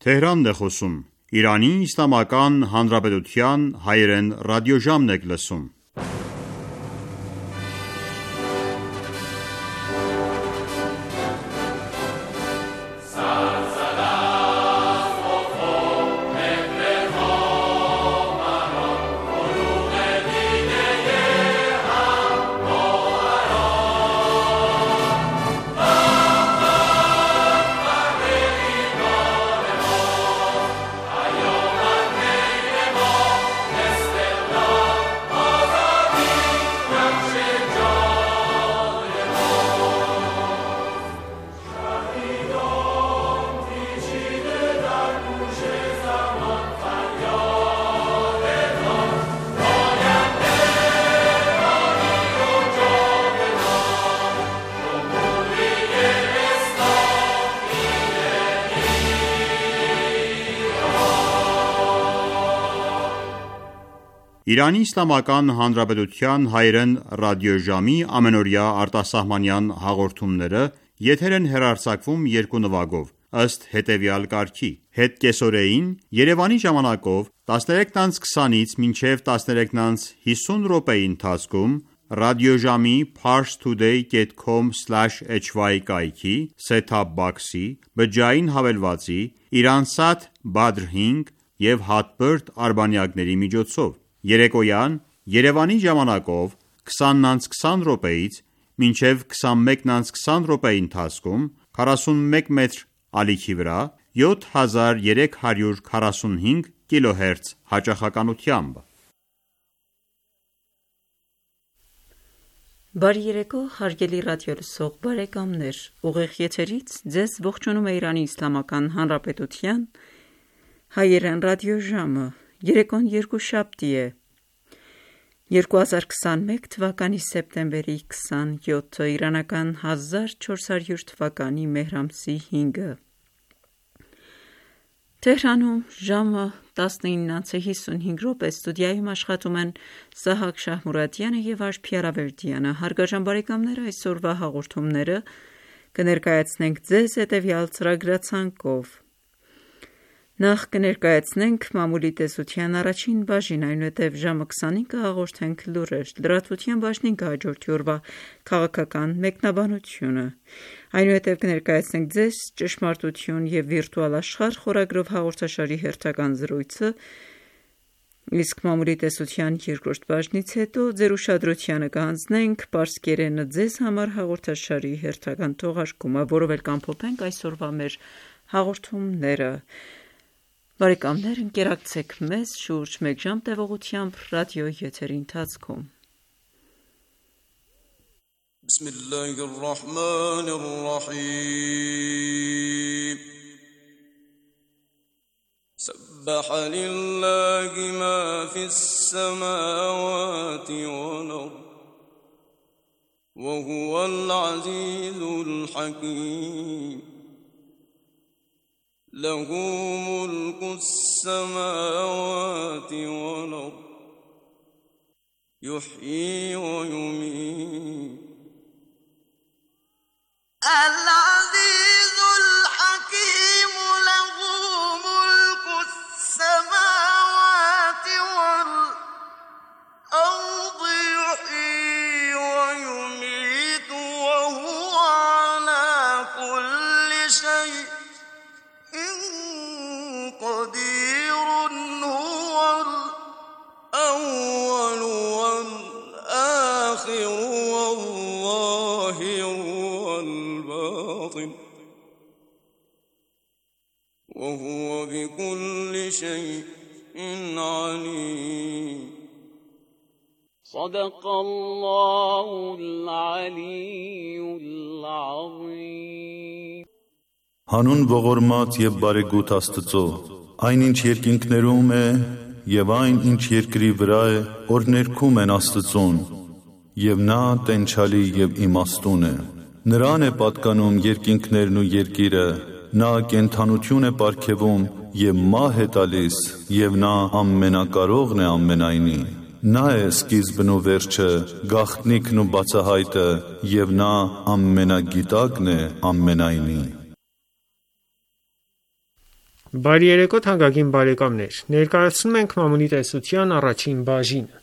Թեհրանն է խոսում։ Իրանի Իսլամական Հանրապետության հայերեն ռադիոժամն եք լսում։ Իրանի Իսլամական Հանրապետության հայերեն ռադիոժամի ամենօրյա արտասահմանյան հաղորդումները եթեր են հեռարձակվում երկու նվագով, ըստ հետևյալ կարգի. Հետկեսօրեին Երևանի ժամանակով 13:20-ից մինչև 13:50 րոպեի ընթացքում ռադիոժամի parstoday.com/hy կայքի set-top box-ի, բջջային հավելվածի, Iransat Badr 5 և Hotbird արբանյակների միջոցով, երեկոյան Երևանի ժամանակով 20:20 րոպեից մինչև 21:20 րոպեի ընթացքում 41 մետր ալիքի վրա 7345 կիլոհերց հաճախականությամբ։ Բարի երեկո, հարգելի ռադիոլսող բարեկամներ, ուղիղ եթերից ձեզ ողջունում է Իրանի Իսլամական Հանրապետության հայերեն ռադիոժամը։ Երեկոն երկուշաբթի է, 2021 թվականի սեպտեմբերի 27-ը, իրանական 1400 թվականի մեհր ամսի 5-ը։ Թեհրանում ժամը 19:55, ստուդիայում աշխատում են Սահակ Շահմուրադյանը և Արփի Արավերդյանը։ Հարգարժան բարեկամներ, այսօրվա հաղորդումները կներկայացնենք ձեզ հետևյալ ծրագրացանկով։ Նախ կներկայացնենք մամուլի տեսության առաջին բաժին, այնուհետև ժամը 25-ը հաղորդենք լուրեր, լրատվության բաժնին կհաջորդի օրվա քաղաքական մեկնաբանությունը, այնուհետև կներկայացնենք ձեզ ճշմարտություն և վիրտուալ աշխարհ խորագրով հաղորդաշարի հերթական զրույցը, իսկ մամուլի տեսության երկրորդ բաժնից հետո ձեր ուշադրությանը կհանձնենք պարսկերենը ձեզ համար հաղորդաշարի հերթական թողարկումը, որով էլ կամփոփենք այսօրվա մեր հաղորդումները։ Բարեկամներ, ընկերակցեք մեզ շուրջ մեկ ժամ տևողությամբ ռադիոյի եթերի ընթացքում։ Բիսմիլլահիռռահմանիռռահիմ سبح لله ما في السماوات والأرض وهو العزيز الحكيم له ملك السماوات والأرض يحيي ويميت العزيز الحكيم له ملك السماوات والأرض يحيي ويميت وهو على كل شيء قدير هو الأول والآخر والظاهر والباطن وهو بكل شيء عليم صدق الله العلي العظيم Հանուն ողորմած և բարեգութ Աստծո, այն ինչ երկինքներում է և այն ինչ երկրի վրա է, որ ներքում են Աստծուն, և նա տենչալի և իմաստուն է։ Նրան է պատկանում երկինքներն ու երկիրը, նա կենդանություն է պարգևում և մահ է տալիս, և նա ամենակարողն է ամենայնի։ Նա է սկիզբն ու վերջը, գաղտնիքն ու բացահայտը, և նա ամենագիտակն է ամենայնի։ Բարի երեկո թանկագին բարեկամներ, ներկայացնում ենք մամուլի տեսության առաջին բաժինը։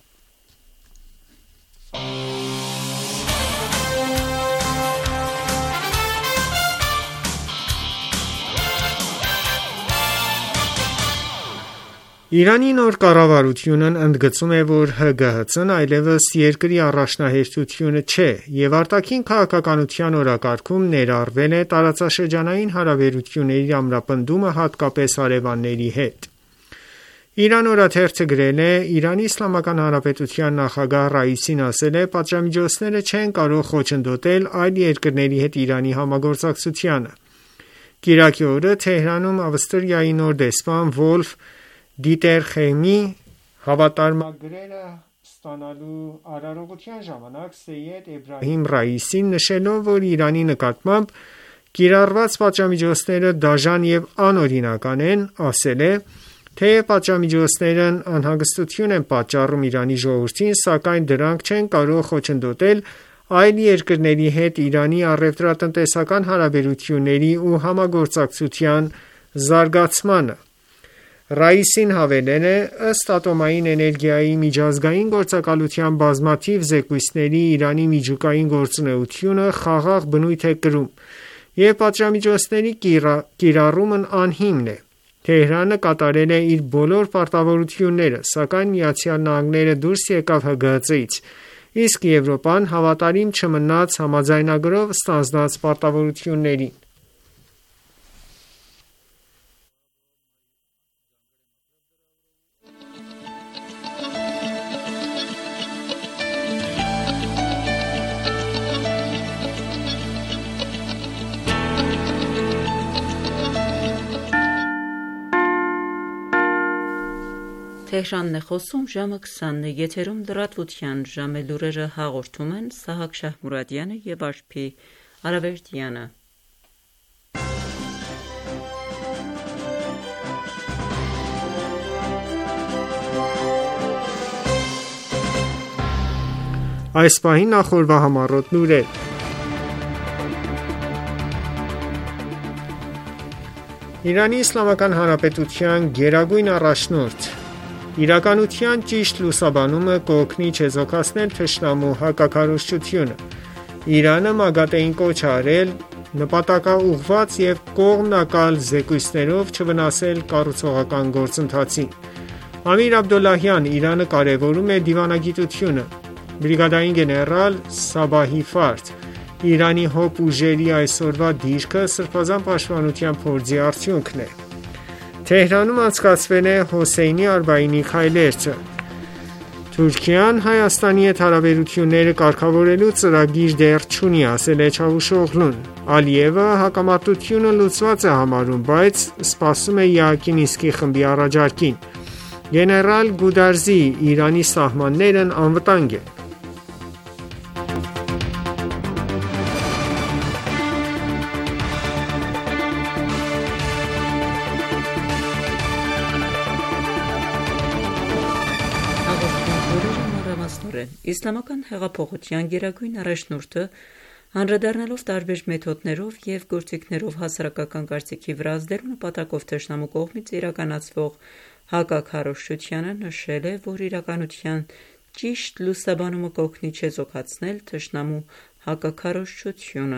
Իրանի նոր կառավարությունն ընդգծում է, որ ՀԳՀԾ-ն այլևս երկրի առաջնահերթությունը չէ և արտաքին քաղաքականության օրակարգում ներառվել է տարածաշրջանային հարաբերությունների ամրապնդումը հատկապես հարևանների հետ։ Իրան օրաթերթը գրել է. «Իրանի Իսլամական Հանրապետության նախագահ Ռայիսին ասել է. պատժամիջոցները չեն կարող խոչընդոտել այլ երկրների հետ Իրանի համագործակցությանը»։ Կիրակի օրը Թեհրանում Ավստրիայի նոր դեսպան Վոլֆ Դիտերխեմի հավատարմագրերը ստանալու արարողության ժամանակ Սեյեդ Էբրահիմ Ռայիսին, նշելով, որ Իրանի նկատմամբ կիրառված պատժամիջոցները դաժան և անօրինական են, ասել է. «Թեև պատժամիջոցներն անհանգստություն են պատճառում Իրանի ժողովրդին, սակայն դրանք չեն կարող խոչընդոտել այլ երկրների հետ Իրանի առևտրատնտեսական հարաբերությունների ու համագործակցության զարգացմանը»։ Ռայիսին հավելել է. «Ըստ Ատոմային էներգիայի միջազգային գործակալության բազմաթիվ զեկույցների, Իրանի միջուկային գործունեությունը խաղաղ բնույթ է կրում, և պատժամիջոցների կիրառումն անհիմն է։ Թեհրանը կատարել է իր բոլոր պարտավորությունները, սակայն ԱՄՆ-ը դուրս եկավ ՀԳՀԾ-ից, իսկ Եվրոպան հավատարիմ չմնաց համաձայնագրով ստանձնած պարտավորություններին»։ Թեհրանն է խոսում, ժամը 20-ն է, եթերում լրատվության ժամը լուրերը հաղորդում են Սահակ Շահմուրադյանը և Արփի Արավերդյանը։ Այս պահին նախորդ համառոտ լուրեր։ Իրանի Իսլամական Հանրապետության գերագույն առաջնորդ. Իրականության ճիշտ լուսաբանումը կօգնի չեզոքացնել թշնամու հակաքարոզչությունը։ Իրանը ՄԱԳԱՏԷ-ին կոչ է արել նպատակաուղղված և կողմնակալ զեկույցներով չվնասել կառուցողական գործընթացին։ Ամիր Աբդոլլահյան. Իրանը կարևորում է դիվանագիտությունը։ Բրիգադային գեներալ Սաբահի Ֆարդ. Իրանի հոբ ուժերի այսօրվա դիրքը Սրբազան պաշտպանության փորձի արդյունքն է։ Թեհրանում անցկացվել է Հոսեյնի Արբաինի քայլերթը։ Թուրքիան Հայաստանի հետ հարաբերությունները կարգավորելու ծրագիր դեռ չունի, ասել է Չավուշօղլուն։ Ալիևը հակամարտությունը լուծված է համարում, բայց սպասում է ԵԱՀԿ-ի խմբի առաջարկին։ Գեներալ Գուդարզի. Իրանի սահմաններն անվտանգ են։ Իսլամական հեղափոխության գերագույն առաջնորդը անդրադառնալով տարբեր մեթոդներով և գործիքներով հասարակական կարծիքի վրա ազդելու նպատակով թշնամու կողմից իրականացվող հակաքարոզչությանը, նշել է, որ իրականության ճիշտ լուսաբանումը կօգնի չեզոքացնել թշնամու հակաքարոզչությունը։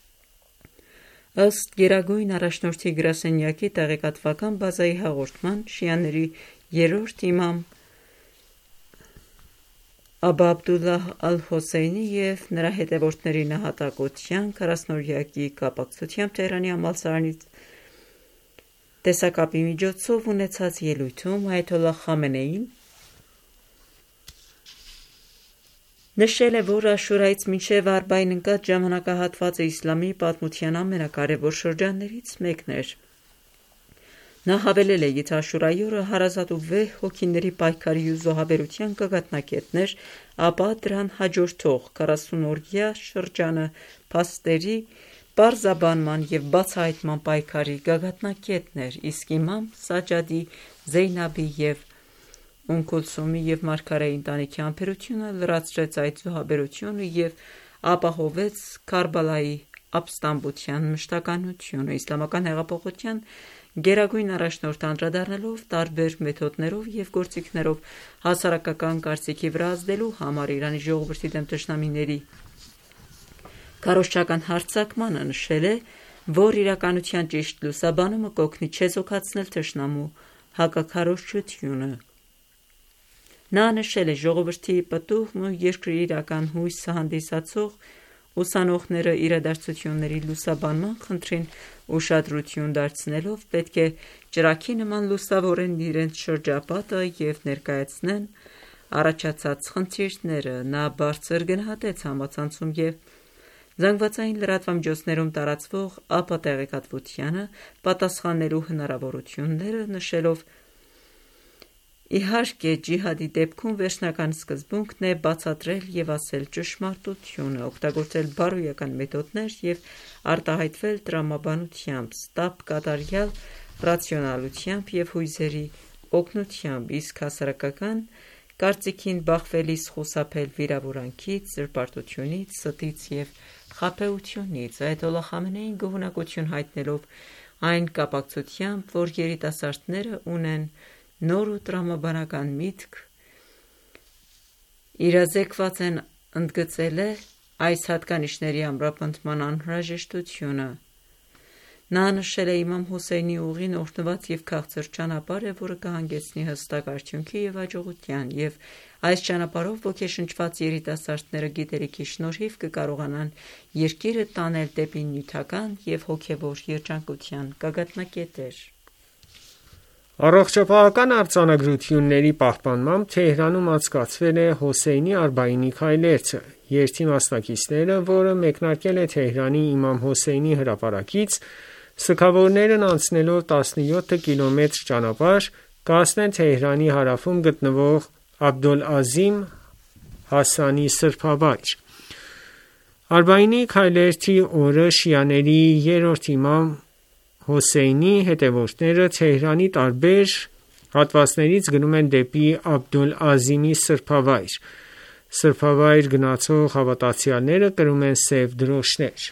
Ըստ գերագույն առաջնորդի գրասենյակի տեղեկատվական բազայի հաղորդման, շիաների երրորդ իմամ Աբա Աբդուլլահ Ալ-Հոսեյնի և նրա հետևորդների նահատակության 40-օրյակի կապակցությամբ Թեհրանի համալսարանի տեսակապի միջոցով ունեցած ելույթում Այաթոլլահ Խամենեին նշել է, որ Աշուրայից մինչև Արբաին ընկած ժամանակահատվածը իսլամի պատմության ամենակարևոր շրջաններից մեկն էր։ Նա հավելել է, եթե Աշուրայի օրը հարազատ ու վեհ հոգիների պայքարի ու զոհաբերության գագաթնակետն էր, ապա դրան հաջորդող 40-օրյա շրջանը փաստերի պարզաբանման և բացահայտման պայքարի գագաթնակետն էր, իսկ իմամ Սաջադի, Զեյնաբի և Կուլսումի և մարգարեի ընտանիքի համբերությունը լրացրեց այդ զոհաբերությունը և ապահովեց Քարբալայի ապստամբության մշտականությունը։ Իսլամական հեղափոխության Գերագույն առաջնորդ անդրադառնալով տարբեր մեթոդներով եւ գործիքներով հասարակական կարծիքի վրա ազդելու համար Իրանի ժողովրդի դեմ թշնամիների քարոզչական հարձակմանը նշել է, որ իրականության ճիշտ լուսաբանումը կօգնի չեզոքացնել թշնամու հակաքարոզչությունը։ Նա նշել է ժողովրդի պտուղն ու երկրի իրական հույսը հանդիսացող ուսանողները իրադարձությունների լուսաբանման խնդրին ուշադրություն դարձնելով պետք է ճրագի նման լուսավորեն իրենց շրջապատը եւ ներկայացնեն առաջացած խնդիրները։ Նա բարձր գնահատեց համացանցում եւ զանգվածային լրատվամիջոցներում տարածվող ապատեղեկատվությանը պատասխանելու հնարավորությունները, նշելով. Իհարկե, ջիհադի դեպքում վերջնական սկզբունքն է բացատրել եւ ասել ճշմարտությունը, օգտագործել բարոյական մեթոդներ եւ արտահայտվել տրամաբանությամբ, ստապ կատարյալ ռացիոնալությամբ եւ հույզերի օգնությամբ, իսկ հասարակական կարծիքին բախվելիս խուսափել վիրավորանքից, զրպարտությունից, ստից եւ խաբեությունից։ Այաթոլլահ Խամենեին գոհունակություն հայտնելով այն կապակցությամբ, որ երիտասարդները ունեն նոր ու տրամաբանական միտք, իրազեկված են, ընդգծել է այս հատկանիշների ամրապնդման անհրաժեշտությունը։ Նա նշել է Իմամ Հոսեյնի ուղին օրհնված եւ քաղցր ճանապարհ է, որը կհանգեցնի հստակ արդյունքի եւ հաջողության, եւ այս ճանապարհով ոգեշնչված երիտասարդները գիտելիքի շնորհիվ կկարողանան երկիրը տանել դեպի նյութական եւ հոգեվոր երջանկության գագաթնակետեր։ Առողջապահական արձանագրությունների պահպանմամբ Թեհրանում անցկացվել է Հոսեյնի Արբաինի քայլերթը։ Երթի մասնակիցները, որը մեկնարկել է Թեհրանի Իմամ Հոսեյնի հրապարակից, սգավորներն անցնելով 17 կիլոմետր ճանապարհ կհասնեն Թեհրանի հարավում գտնվող Աբդոլազիմ Հասանի սրբավայր։ Արբաինի քայլերթի օրը շիաների երրորդ իմամ Հոսեյնի հետևորդները Թեհրանի տարբեր հատվածներից գնում են դեպի Աբդոլազիմի սրբավայր։ Սրբավայր գնացող հավատացյալները կրում են սև դրոշներ։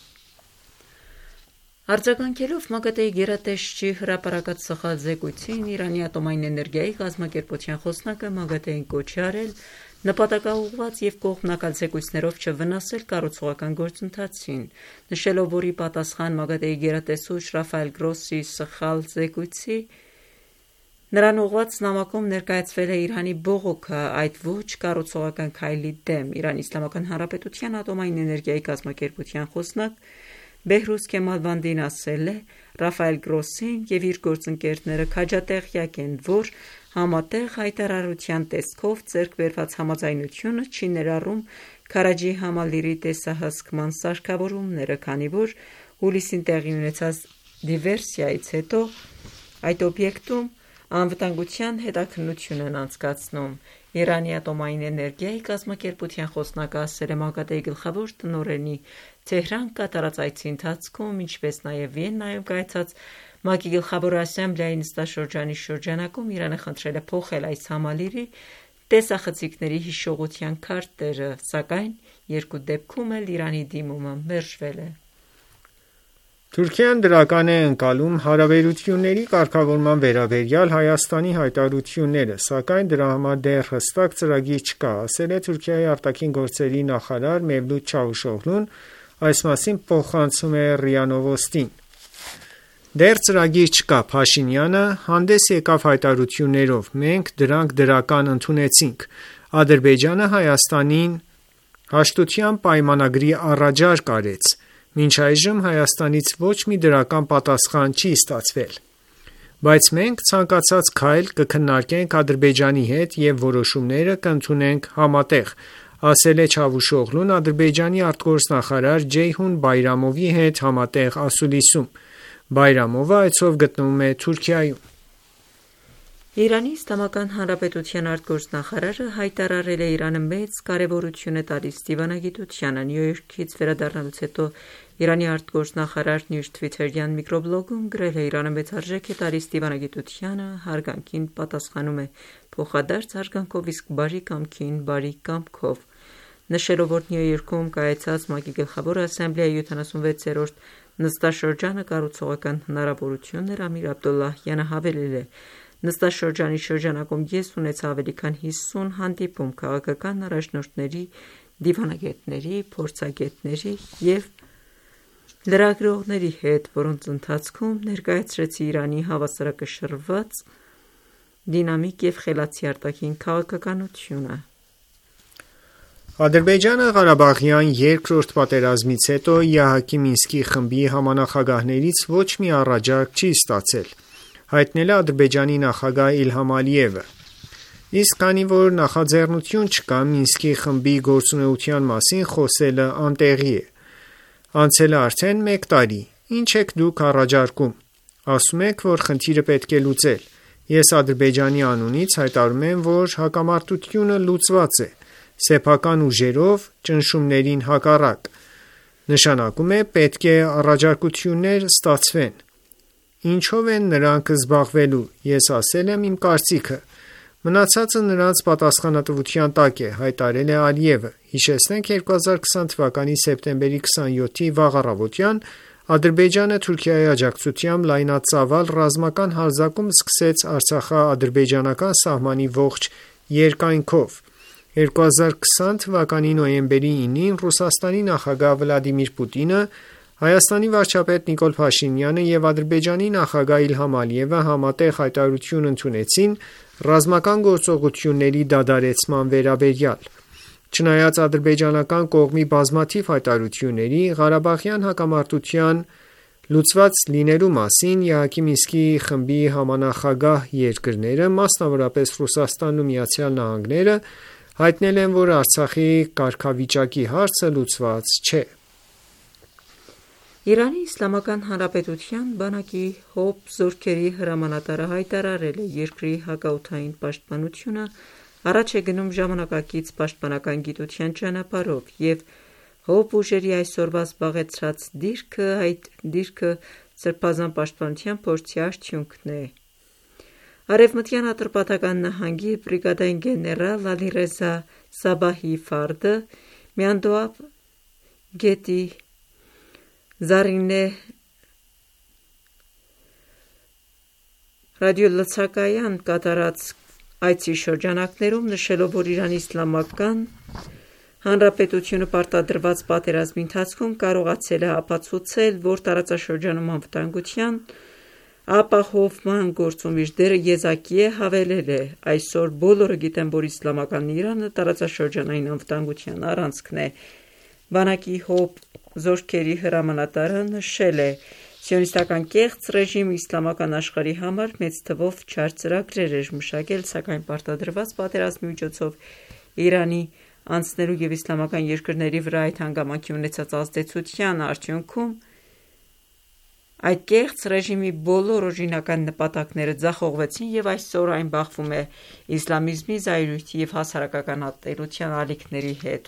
Արձագանքելով ՄԱԳԱՏԷ-ի գերատեսչի հրապարակած սխալ զեկույցին, Իրանի ատոմային էներգիայի կազմակերպության խոսնակը ՄԱԳԱՏԷ-ին կոչ է արել նպատակաուղղված եւ կողմնակալ զեկույցներով չվնասել կառուցողական գործընթացին, նշելով, որ ի պատասխան ՄԱԳԱՏԷ-ի գերատեսուչ Ռաֆայել Գրոսի սխալ զեկույցի, նրան ուղղված նամակում ներկայացվել է Իրանի բողոքը, այդ ոչ կառուցողական քայլի դեմ։ Իրանի Իսլամական Հանրապետության ատոմային էներգիայի կազմակերպության խոսնակ Բեհրուզ Քեմալ Վանդին ասել է. Ռաֆայել Գրոսին եւ իր գործընկերները քաջատեղյակ են, որ համատեղ հայտարարության տեսքով ձեռք բերված համաձայնությունը չի ներառում Քարաջի համալիրի տեսահսկման սարքավորումները, քանի որ հուլիսին տեղի ունեցած դիվերսիայից հետո այդ օբյեկտում անվտանգության հետաքննություն են անցկացնում։ Իրանի ատոմային էներգիայի կազմակերպության խոսնակը ասել է ՄԱԳԱՏԷ-ի գլխավոր տնօրենի Թեհրան կատարած այցի ընթացքում, ինչպես նաև Վիեննայում կայացած ՄԱԿ-ի գլխավոր ասամբլեայի նստաշրջանի շրջանակում Իրանը խնդրել է փոխել այս համալիրի տեսախցիկների հիշողության քարտերը, սակայն երկու դեպքում էլ Իրանի դիմումը մերժվել է։ Թուրքիան դրական է ընկալում հարաբերությունների կարգավորման վերաբերյալ Հայաստանի հայտարարությունները, սակայն դրա համար դեռ հստակ ծրագիր չկա, ասել է Թուրքիայի արտաքին գործերի նախարար Մևլութ Չավուշօղլուն, այս մասին փոխանցում է ՌԻԱ Նովոստին։ Դեռ ծրագիր չկա, Փաշինյանը հանդես եկավ հայտարարություններով, մենք դրանք դրական ընդունեցինք։ Ադրբեջանը Հայաստանին հաշտության պայմանագրի առաջարկ արեց։ Մինչ այժմ Հայաստանից ոչ մի դրական պատասխան չի ստացվել։ Բայց մենք ցանկացած քայլ կքննարկենք Ադրբեջանի հետ եւ որոշումները կընդունենք համատեղ, ասել է Չավուշօղլուն Ադրբեջանի արտգործնախարար Ջեյհուն Բայրամովի հետ համատեղ ասուլիսում։ Բայրամովը այցով գտնվում է Թուրքիայում։ Իրանի Իսլամական Հանրապետության արտգործնախարարը հայտարարել է Իրանը մեծ կարևորություն է տալիս դիվանագիտությանը։ Նյու Յորքից վերադառնալուց հետո Իրանի արտգործնախարարն իր Twitter-յան միկրոբլոգում գրել է. Իրանը մեծ արժեք է տալիս դիվանագիտությանը, հարգանքին պատասխանում է փոխադարձ հարգանքով, իսկ բարի կամքին բարի կամքով։ Նշելով, որ Նյու Յորքում կայացած ՄԱԿ-ի գլխավոր ասամբլեայի 76-րդ Նստաշրջանը կառուցողական հնարավորություններ Ամիր Աբդոլլահյանը հավելել է. Նստաշրջանի շրջանակում ես ունեցա ավելի քան 50 հանդիպում քաղաքական առաջնորդների, դիվանագետների, փորձագետների և լրագրողների հետ, որոնց ընթացքում ներկայացրեցի Իրանի հավասարակշռված, դինամիկ և խելացի արտաքին քաղաքականությունը։ Ադրբեջանը Ղարաբաղյան երկրորդ պատերազմից հետո ԵԱՀԿ-ի Մինսկի խմբի համանախագահներից ոչ մի առաջարկ չի ստացել, հայտնել է Ադրբեջանի նախագահ Իլհամ Ալիևը։ Իսկ քանի որ նախաձեռնություն չկա Մինսկի խմբի գործունեության մասին, խոսելը անտեղի է։ Անցել է արդեն 1 տարի, ինչ եք դուք առաջարկում։ Ասում եք, որ խնդիրը պետք է լուծել։ Ես Ադրբեջանի անունից հայտարարում եմ, որ հակամարտությունը լուծված է, սեփական ուժերով ճնշումներին հակառակ։ Նշանակում է պետք է առաջարկություններ ստացվեն։ Ինչով են նրանք զբաղվելու, ես ասել եմ իմ կարծիքը։ Մնացածը նրանց պատասխանատվության տակ է, հայտարարել է Ալիևը։ Հիշեցնենք 2020 թվականի սեպտեմբերի 27-ի վաղ առավոտյան Ադրբեջանը Թուրքիայի աջակցությամբ լայնածավալ ռազմական հարձակում սկսեց արցախա-ադրբեջանական սահմանի ողջ երկայնքով։ 2020 թվականի նոյեմբերի 9-ին Ռուսաստանի նախագահ Վլադիմիր Պուտինը, Հայաստանի վարչապետ Նիկոլ Փաշինյանը և Ադրբեջանի նախագահ Իլհամ Ալիևը համատեղ հայտարարություն ընդունեցին ռազմական գործողությունների դադարեցման վերաբերյալ։ Չնայած ադրբեջանական կողմի բազմաթիվ հայտարարությունների, Ղարաբաղյան հակամարտության լուծված լինելու մասին ԵԱՀԿ-ի Մինսկի խմբի համանախագահ երկրները, մասնավորապես Ռուսաստանն ու ԱՄՆ-ը, հայտնել են, որ Արցախի կարգավիճակի հարցը լուծված չէ։ Իրանի Իսլամական Հանրապետության բանակի ՀՕՊ զորքերի հրամանատարը հայտարարել է երկրի հակաօդային պաշտպանությունը առաջ է գնում ժամանակակից պաշտպանական գիտության ճանապարհով և ՀՕՊ ուժերի այսօրվա զբաղեցրած դիրքը այդ դիրքը սրբազան պաշտպանության փորձի արդյունքն է։ Արևմտյան Ատրպատական նահանգի բրիգադային գեներալ Ալիրեզա Սաբահի Ֆարդը Միանդոաբ գետի Զարինե ռադիոլցակայան կատարած այցի շրջանակներում նշելով, որ Իրանի Իսլամական Հանրապետությունը պարտադրված պատերազմի ընթացքում կարողացել է ապացուցել, որ տարածաշրջանում անվտանգության ապահովման գործում իր դերը եզակի է, հավելել է. այսօր բոլորը գիտեն, որ Իսլամական Իրանը տարածաշրջանային անվտանգության առանցքն է։ Բանակի ՀՕՊ զորքերի հրամանատարը նշել է. Սիոնիստական կեղծ ռեժիմը իսլամական աշխարհի համար մեծ թվով չար ծրագրեր էր մշակել, սակայն պարտադրված պատերազմի միջոցով Իրանի անցնելու և իսլամական երկրների վրա այդ հանգամանքի ունեցած ազդեցության արդյունքում այդ կեղծ ռեժիմի բոլոր օրինական նպատակները ձախողվեցին և այսօր այն բախվում է իսլամիզմի զայրույթի և հասարակական ատելության ալիքների հետ։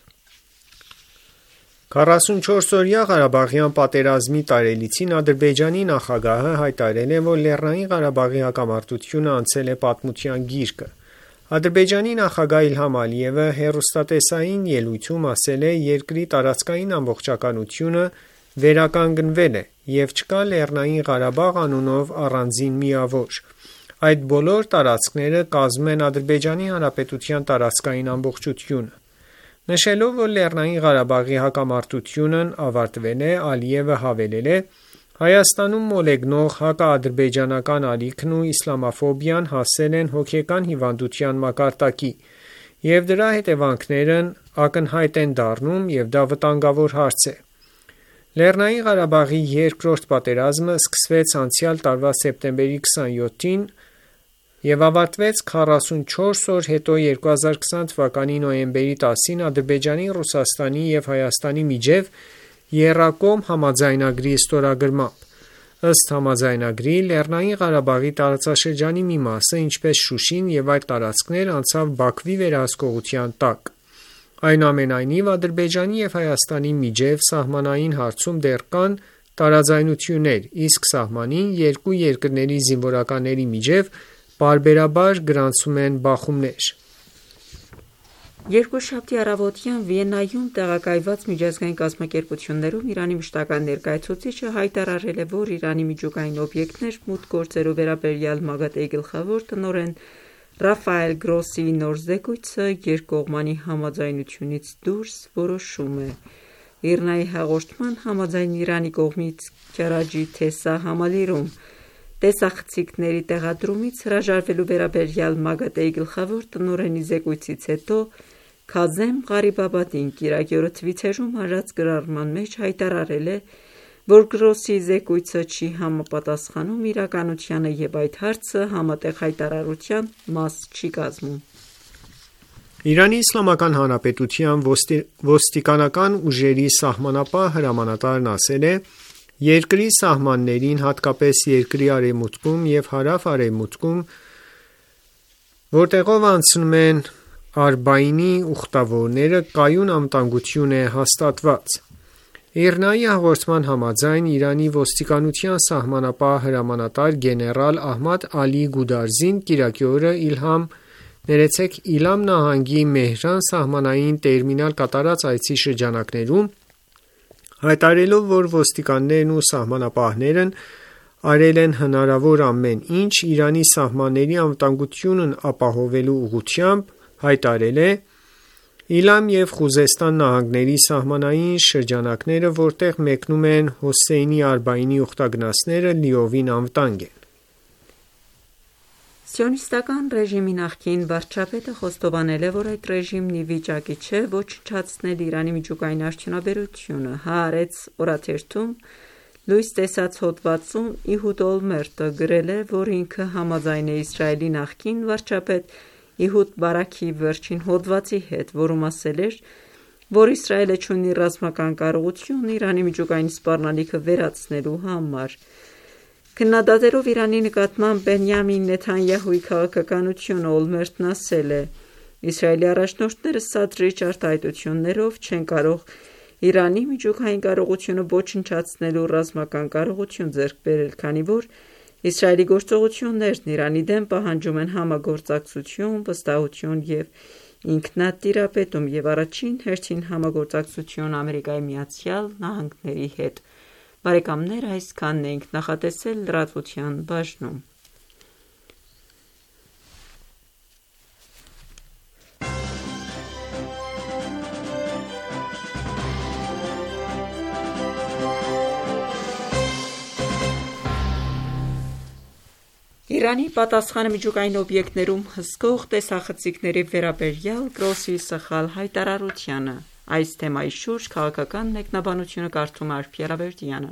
44-օրյա Ղարաբաղյան պատերազմի տարելիցին Ադրբեջանի նախագահը հայտարարել է, որ Լեռնային Ղարաբաղի հակամարտությունը անցել է պատմության գիրկը։ Ադրբեջանի նախագահ Իլհամ Ալիևը հեռուստատեսային ելույթում ասել է, երկրի տարածքային ամբողջականությունը վերականգնվել է և չկա Լեռնային Ղարաբաղ անունով առանձին միավոր։ Այդ բոլոր տարածքները կազմում են Ադրբեջանի Հանրապետության տարածքային ամբողջությունը։ Նշելով, որ Լեռնային Ղարաբաղի հակամարտությունն ավարտվել է, Ալիևը հավելել է. Հայաստանում մոլեգնող հակաադրբեջանական ալիքն ու իսլամաֆոբիան հասել են հոգեկան հիվանդության մակարդակի, և դրա հետևանքներն ակնհայտ են դառնում, և դա վտանգավոր հարց է։ Լեռնային Ղարաբաղի երկրորդ պատերազմը սկսվեց անցյալ տարվա սեպտեմբերի 27-ին և ավարտվեց 44 օր հետո 2020 թվականի նոյեմբերի 10-ին Ադրբեջանի, Ռուսաստանի և Հայաստանի միջև եռակողմ համաձայնագրի ստորագրմամբ։ Ըստ համաձայնագրի, Լեռնային Ղարաբաղի տարածաշրջանի մի մասը, ինչպես Շուշին և այլ տարածքներ, անցավ Բաքվի վերահսկողության տակ։ Այնուամենայնիվ, Ադրբեջանի և Հայաստանի միջև սահմանային հարցում դեռ կան տարաձայնություններ, իսկ սահմանին երկու երկրների զինվորականների միջև պարբերաբար գրանցվում են բախումներ։ Երկուշաբթի առավոտյան Վիեննայում տեղակայված միջազգային կազմակերպություններում Իրանի մշտական ներկայացուցիչը հայտարարել է, որ Իրանի միջուկային օբյեկտներ մուտք գործելու վերաբերյալ ՄԱԳԱՏԷ-ի գլխավոր տնօրեն Ռաֆայել Գրոսիի նոր զեկույցը երկկողմանի համաձայնությունից դուրս որոշում է։ ԻՌՆԱ-ի հաղորդման համաձայն Իրանի կողմից Քարաջի Թեսա համալիրում տեսախցիկների տեղադրումից հրաժարվելու վերաբերյալ ՄԱԳԱՏԷ-ի գլխավոր տնօրենի զեկույցից հետո Քազեմ Ղարիբաբադին կիրակի օրը Թվիթերում արած գրառման մեջ հայտարարել է, որ Գրոսիի զեկույցը չի համապատասխանում իրականությանը և այդ հարցը համատեղ հայտարարության մաս չի կազմում։ Իրանի Իսլամական Հանրապետության ոստիկանական ուժերի սահմանապահ հրամանատարն ասել է. երկրի սահմաններին, հատկապես երկրի արևմուտքում և հարավ-արևմուտքում, որտեղով անցնում են Արբաինի ուխտավորները, կայուն անվտանգություն է հաստատված։ ԻՌՆԱ-ի հաղորդման համաձայն Իրանի ոստիկանության սահմանապահ հրամանատար գեներալ Ահմադ Ալի Գուդարզին կիրակի օրը Իլամ նահանգի Մեհրան սահմանային տերմինալ կատարած այցի շրջանակներում հայտարարելով, որ ոստիկաններն ու սահմանապահներն արել են հնարավոր ամեն ինչ Իրանի սահմանների անվտանգությունն ապահովելու ուղղությամբ, հայտարարել է. Իլամ և Խուզեստան նահանգների սահմանային շրջանակները, որտեղ մեկնում են Հոսեյնի Արբաինի ուխտագնացները, լիովին անվտանգ են։ Սիոնիստական ռեժիմի նախկին վարչապետը խոստովանել է, որ այդ ռեժիմն ի վիճակի չէ ոչնչացնել Իրանի միջուկային արդյունաբերությունը։ Հaaretz օրաթերթում լույս տեսած հոդվածում Իհուդ Օլմերտը գրել է, որ ինքը համաձայն է Իսրայելի նախկին վարչապետ Իհուդ Բարաքի վերջին հոդվածի հետ, որում ասել էր, որ Իսրայելը չունի ռազմական կարողություն Իրանի միջուկային սպառնալիքը վերացնելու համար։ Քննադատելով Իրանի նկատմամբ Բենյամին Նեթանյահուի քաղաքականությունը, Օլմերտն ասել է. Իսրայելի առաջնորդները սադրիչ արտահայտություններով չեն կարող Իրանի միջուկային կարողությունը ոչնչացնելու ռազմական կարողություն ձեռք բերել, քանի որ Իսրայելի գործողություններն Իրանի դեմ պահանջում են համագործակցություն, վստահություն և ինքնատիրապետում և առաջին հերթին համագործակցություն ԱՄՆ-ի հետ։ Բարեկամներ, այսքանն էինք նախատեսել լրատվության բաժնում։ Իրանի պատասխանը միջուկային օբյեկտներում հսկող տեսախցիկների վերաբերյալ Գրոսիի սխալ հայտարարությանը։ Այս թեմայի շուրջ քաղաքական մեկնաբանությունը կարդում է Արփի Արավերդյանը։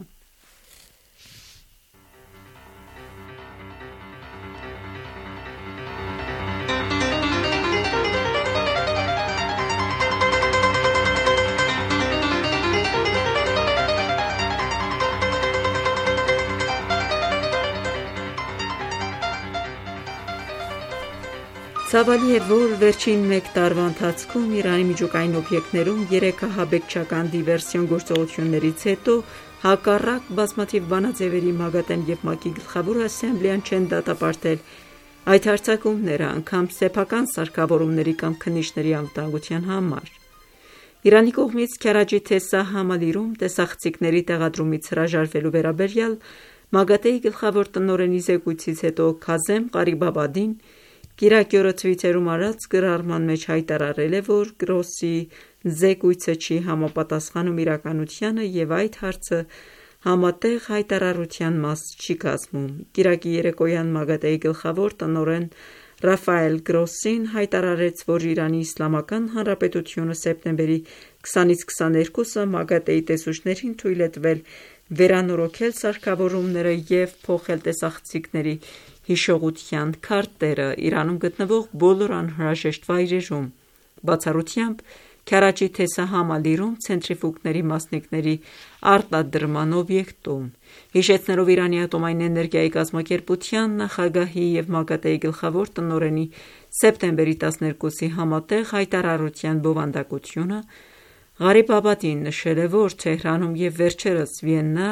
Ցավալի է, որ վերջին մեկ տարվա ընթացքում Իրանի միջուկային օբյեկտներում 3 ահաբեկչական դիվերսիոն գործողություններից հետո հակառակ բազմաթիվ բանաձևերի ՄԱԳԱՏԷ-ն և ՄԱԿ-ի գլխավոր ասամբլեան չեն դատապարտել այդ հարձակումները, անգամ սեփական սարքավորումների կամ քննիչների անվտանգության համար։ Իրանի կողմից Քարաջի Թեսա համալիրում տեսախցիկների տեղադրումից հրաժարվելու վերաբերյալ ՄԱԳԱՏԷ-ի գլխավոր տնօրենի զեկույցից հետո Քազեմ Ղարիբաբադին կիրակի օրը Թվիթերում արած գրառման մեջ հայտարարել է, որ Գրոսիի զեկույցը չի համապատասխանում իրականությանը և այդ հարցը համատեղ հայտարարության մաս չի կազմում։ Կիրակի երեկոյան ՄԱԳԱՏԷ-ի գլխավոր տնօրեն Ռաֆայել Գրոսին հայտարարեց, որ Իրանի Իսլամական Հանրապետությունը սեպտեմբերի 20-ից 22-ը ՄԱԳԱՏԷ-ի տեսուչներին թույլ է տվել վերանորոգել սարքավորումները և փոխել տեսախցիկների հիշողության քարտերը Իրանում գտնվող բոլոր անհրաժեշտ վայրերում, բացառությամբ Քարաջի Թեսա համալիրում ցենտրիֆուգների մասնիկների արտադրման օբյեկտում։ Հիշեցնելով Իրանի ատոմային էներգիայի կազմակերպության նախագահի և ՄԱԳԱՏԷ-ի գլխավոր տնօրենի սեպտեմբերի 12-ի համատեղ հայտարարության բովանդակությունը, Ղարիբաբադին նշել է, որ Թեհրանում և վերջերս Վիեննա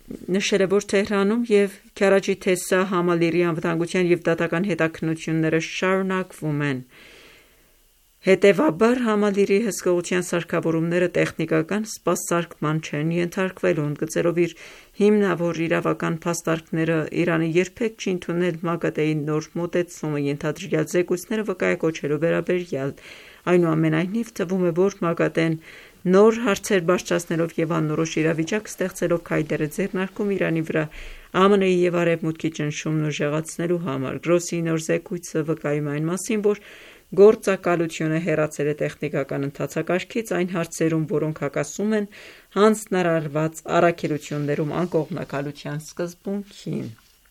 նշել է, որ Թեհրանում և Քարաջի Թեսա համալիրի անվտանգության և դատական հետաքննությունները շարունակվում են։ Հետևաբար, համալիրի հսկողության սարքավորումները տեխնիկական սպասարկման չեն ենթարկվելու, ընդգծելով իր հիմնավոր իրավական փաստարկները, Իրանը երբեք չի ընդունել ՄԱԳԱՏԷ-ի նոր մոտեցումը ենթադրյալ զեկույցները վկայակոչելու վերաբերյալ։ Այնուամենայնիվ, թվում է, որ ՄԱԳԱՏԷ-ն նոր հարցեր բարձրացնելով և անորոշ իրավիճակ ստեղծելով քայլեր է ձեռնարկում Իրանի վրա ԱՄՆ-ի և Արևմուտքի ճնշումն ուժեղացնելու համար։ Գրոսիի նոր զեկույցը վկայում է այն մասին, որ գործակալությունը հեռացել է տեխնիկական ընթացակարգից այն հարցերում, որոնք հակասում են հանձնարարված առաքելություններում անկողմնակալության սկզբունքին։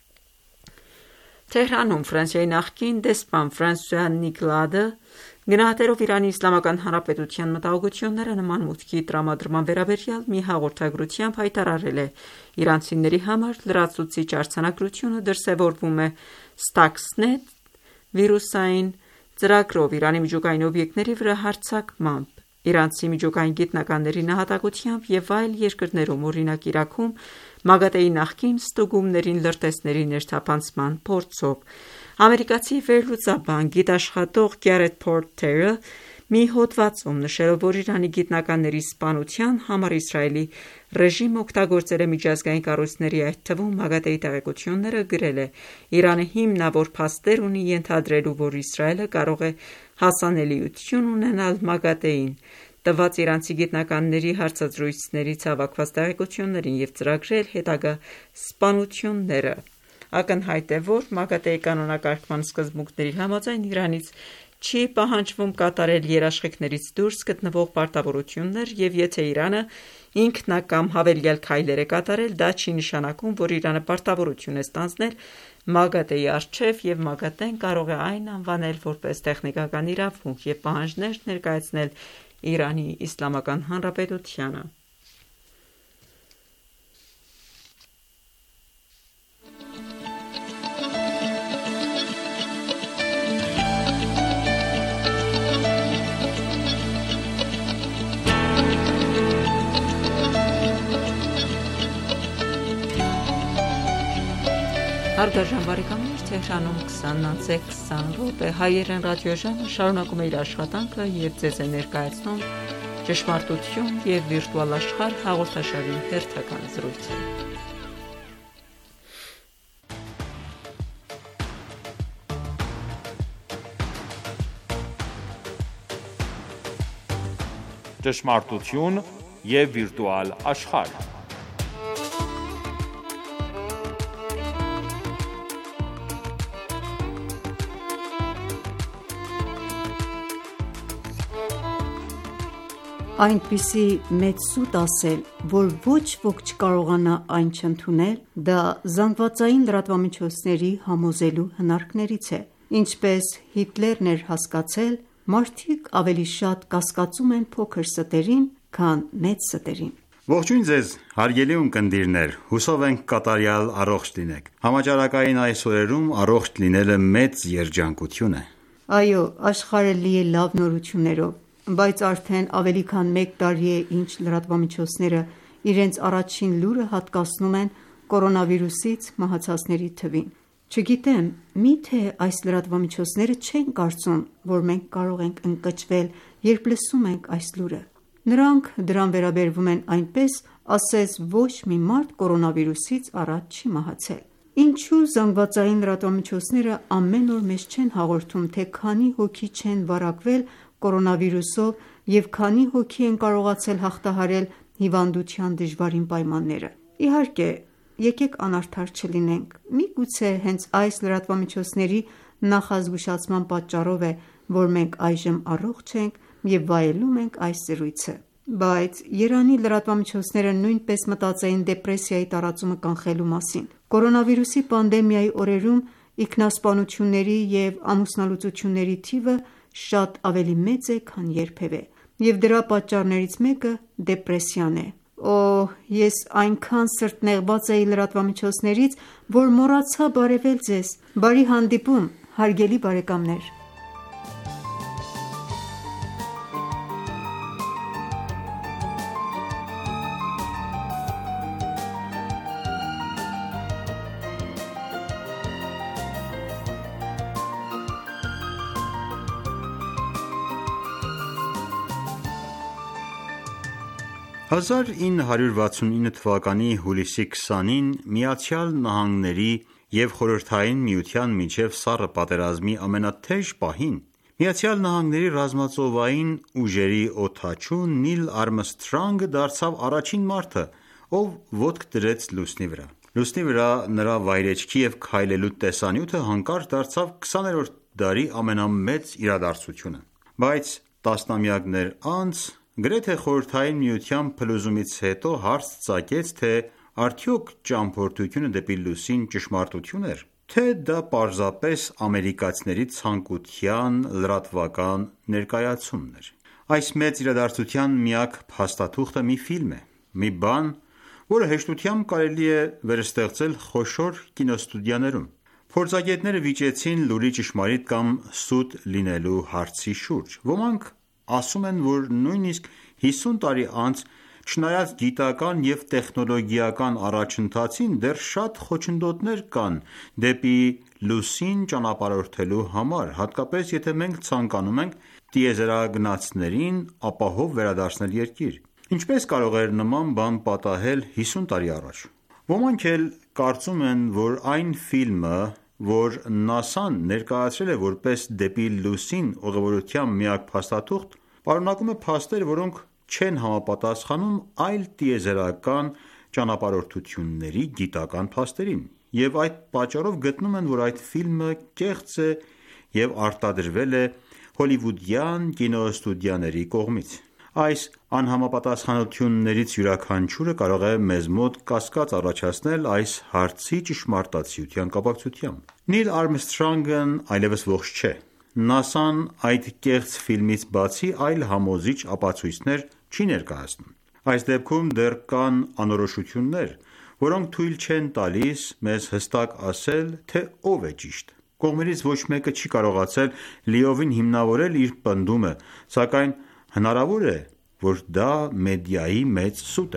Թեհրանում Ֆրանսիայի նախկին դեսպան Ֆրանսուয়া Նիկլադը գնահատելով Իրանի Իսլամական Հանրապետության մտահոգությունները նման մուտքի տրամադրման վերաբերյալ մի հաղորդագրությամբ հայտարարել է. իրանցիների համար լրացուցիչ արձանագրությունը դրսևորվում է Stuxnet վիրուսային ծրագրով Իրանի միջուկային օբյեկտների վրա հարձակմամբ, իրանցի միջուկային գիտնականների նահատակությամբ և այլ երկրներում, օրինակ Իրաքում, ՄԱԳԱՏԷ-ի նախկին ստուգումներին լրտեսների ներթափանցման փորձով։ Ամերիկացի վերլուծաբան, գիտաշխատող Գարեթ Փորթերը մի հոդվածում նշելով, որ Իրանի գիտնականների սպանության համար Իսրայելի ռեժիմը օգտագործել է միջազգային կառույցների, այդ թվում ՄԱԳԱՏԷ-ի տեղեկությունները, գրել է. Իրանը հիմնավոր փաստեր ունի ենթադրելու, որ Իսրայելը կարող է հասանելիություն ունենալ ՄԱԳԱՏԷ-ին, տված իրանցի գիտնականների հարցազրույցներից հավաքված տեղեկություններին և ծրագրել հետագա սպանությունները։ Ակնհայտ է, որ ՄԱԳԱՏԷ-ի կանոնակարգման սկզբունքների համաձայն Իրանից չի պահանջվում կատարել երաշխիքներից դուրս գտնվող պարտավորություններ, և եթե Իրանը ինքնակամ հավելյալ քայլեր է կատարել, դա չի նշանակում, որ Իրանը պարտավորություն է ստանձնել ՄԱԳԱՏԷ-ի առջև, և ՄԱԳԱՏԷ-ն կարող է այն անվանել որպես տեխնիկական իրավունք և պահանջներ ներկայացնել Իրանի Իսլամական Հանրապետությանը։ Հարգարժան բարեկամներ, Թեհրանում 20:20 հայերեն ռադիոժամը շարունակում է իր աշխատանքը և ձեզ է ներկայացնում ճշմարտություն և վիրտուալ աշխարհ հաղորդաշարի հերթական զրույցը։ Ճշմարտություն և վիրտուալ աշխարհ։ Այնպիսի մեծ սուտ ասել, որ ոչ ոք չկարողանա այն չընդունել, դա զանգվածային լրատվամիջոցների համոզելու հնարքներից է։ Ինչպես Հիտլերն էր հասկացել, մարդիկ ավելի շատ կասկածում են փոքր ստերին, քան մեծ ստերին։ Ողջույն ձեզ, հարգելի ունկնդիրներ, հուսով ենք կատարյալ առողջ լինեք։ Համաճարակային այս օրերում առողջ լինելը մեծ երջանկություն է։ Այո, աշխարհը լի է լավ նորություններով, բայց արդեն ավելի քան մեկ տարի է, ինչ լրատվամիջոցները իրենց առաջին լուրը հատկացնում են կորոնավիրուսից մահացածների թվին։ Չգիտեմ, միթե այս լրատվամիջոցները չեն կարծում, որ մենք կարող ենք ընկճվել, երբ լսում ենք այս լուրը։ Նրանք դրան վերաբերվում են այնպես, ասես ոչ մի մարդ կորոնավիրուսից առաջ չի մահացել։ Ինչու զանգվածային լրատվամիջոցները ամեն օր մեզ չեն հաղորդում, թե քանի հոգի չեն վարակվել կորոնավիրուսով և քանի հոգի են կարողացել հաղթահարել հիվանդության դժվարին պայմանները։ Իհարկե, եկեք անարդար չլինենք, միգուցե հենց այս լրատվամիջոցների նախազգուշացման պատճառով է, որ մենք այժմ առողջ ենք և վայելում ենք այս զրույցը։ Բայց Իրանի լրատվամիջոցները նույնպես մտածեին դեպրեսիայի տարածումը կանխելու մասին։ Կորոնավիրուսի պանդեմիայի օրերում ինքնասպանությունների և ամուսնալուծությունների թիվը շատ ավելի մեծ է, քան երբևէ, և դրա պատճառներից մեկը դեպրեսիան է։ Օհ, ես այնքան սրտնեղված էի լրատվամիջոցներից, որ մոռացա բարևել ձեզ։ Բարի հանդիպում, հարգելի բարեկամներ։ 1969 թվականի հուլիսի 20-ին Միացյալ Նահանգների և Խորհրդային Միության միջև սառը պատերազմի ամենաթեժ պահին Միացյալ Նահանգների ռազմածովային ուժերի օդաչու Նիլ Արմսթրոնգը դարձավ առաջին մարդը, ով ոտք դրեց լուսնի վրա։ Լուսնի վրա նրա վայրեջքի և քայլելու տեսանյութը հանկարծ դարձավ 20-րդ դարի ամենամեծ իրադարձությունը։ Բայց տասնամյակներ անց, գրեթե Խորհրդային Միության փլուզումից հետո հարց ծագեց, թե արդյոք ճամփորդությունը դեպի լուսին ճշմարտություն էր, թե դա պարզապես ամերիկացիների ցանկության լրատվական ներկայացումն էր։ Այս մեծ իրադարձության միակ փաստաթուղթը մի ֆիլմ է, մի բան, որը հեշտությամբ կարելի է վերստեղծել խոշոր կինոստուդիաներում։ Փորձագետները վիճեցին լուրի ճշմարիտ կամ սուտ լինելու հարցի շուրջ։ Ոմանք ասում են, որ նույնիսկ 50 տարի անց, չնայած գիտական և տեխնոլոգիական առաջընթացին, դեռ շատ խոչընդոտներ կան դեպի լուսին ճանապարհորդելու համար, հատկապես եթե մենք ցանկանում ենք տիեզերագնացներին ապահով վերադարձնել Երկիր։ Ինչպես կարող էր նման բան պատահել 50 տարի առաջ։ Ոմանք էլ կարծում են, որ այն ֆիլմը, որ ՆԱՍԱ-ն ներկայացրել է որպես դեպի լուսին ուղևորության միակ փաստաթուղթ, պարունակում է փաստեր, որոնք չեն համապատասխանում այլ տիեզերական ճանապարհորդությունների գիտական փաստերին, և այդ պատճառով գտնում են, որ այդ ֆիլմը կեղծ է և արտադրվել է հոլիվուդյան կինոստուդիաների կողմից։ Այս անհամապատասխանություններից յուրաքանչյուրը կարող է մեզ մոտ կասկած առաջացնել այս հարցի ճշմարտացիության կապակցությամբ։ Նիլ Արմսթրոնգն այլևս ողջ չէ։ ՆԱՍԱ-ն այդ կեղծ ֆիլմից բացի այլ համոզիչ ապացույցներ չի ներկայացնում։ Այս դեպքում դեռ կան անորոշություններ, որոնք թույլ չեն տալիս մեզ հստակ ասել, թե ով է ճիշտ։ Կողմերից ոչ մեկը չի կարողացել լիովին հիմնավորել իր պնդումը, սակայն հնարավոր է, որ դա մեդիայի մեծ սուտ է։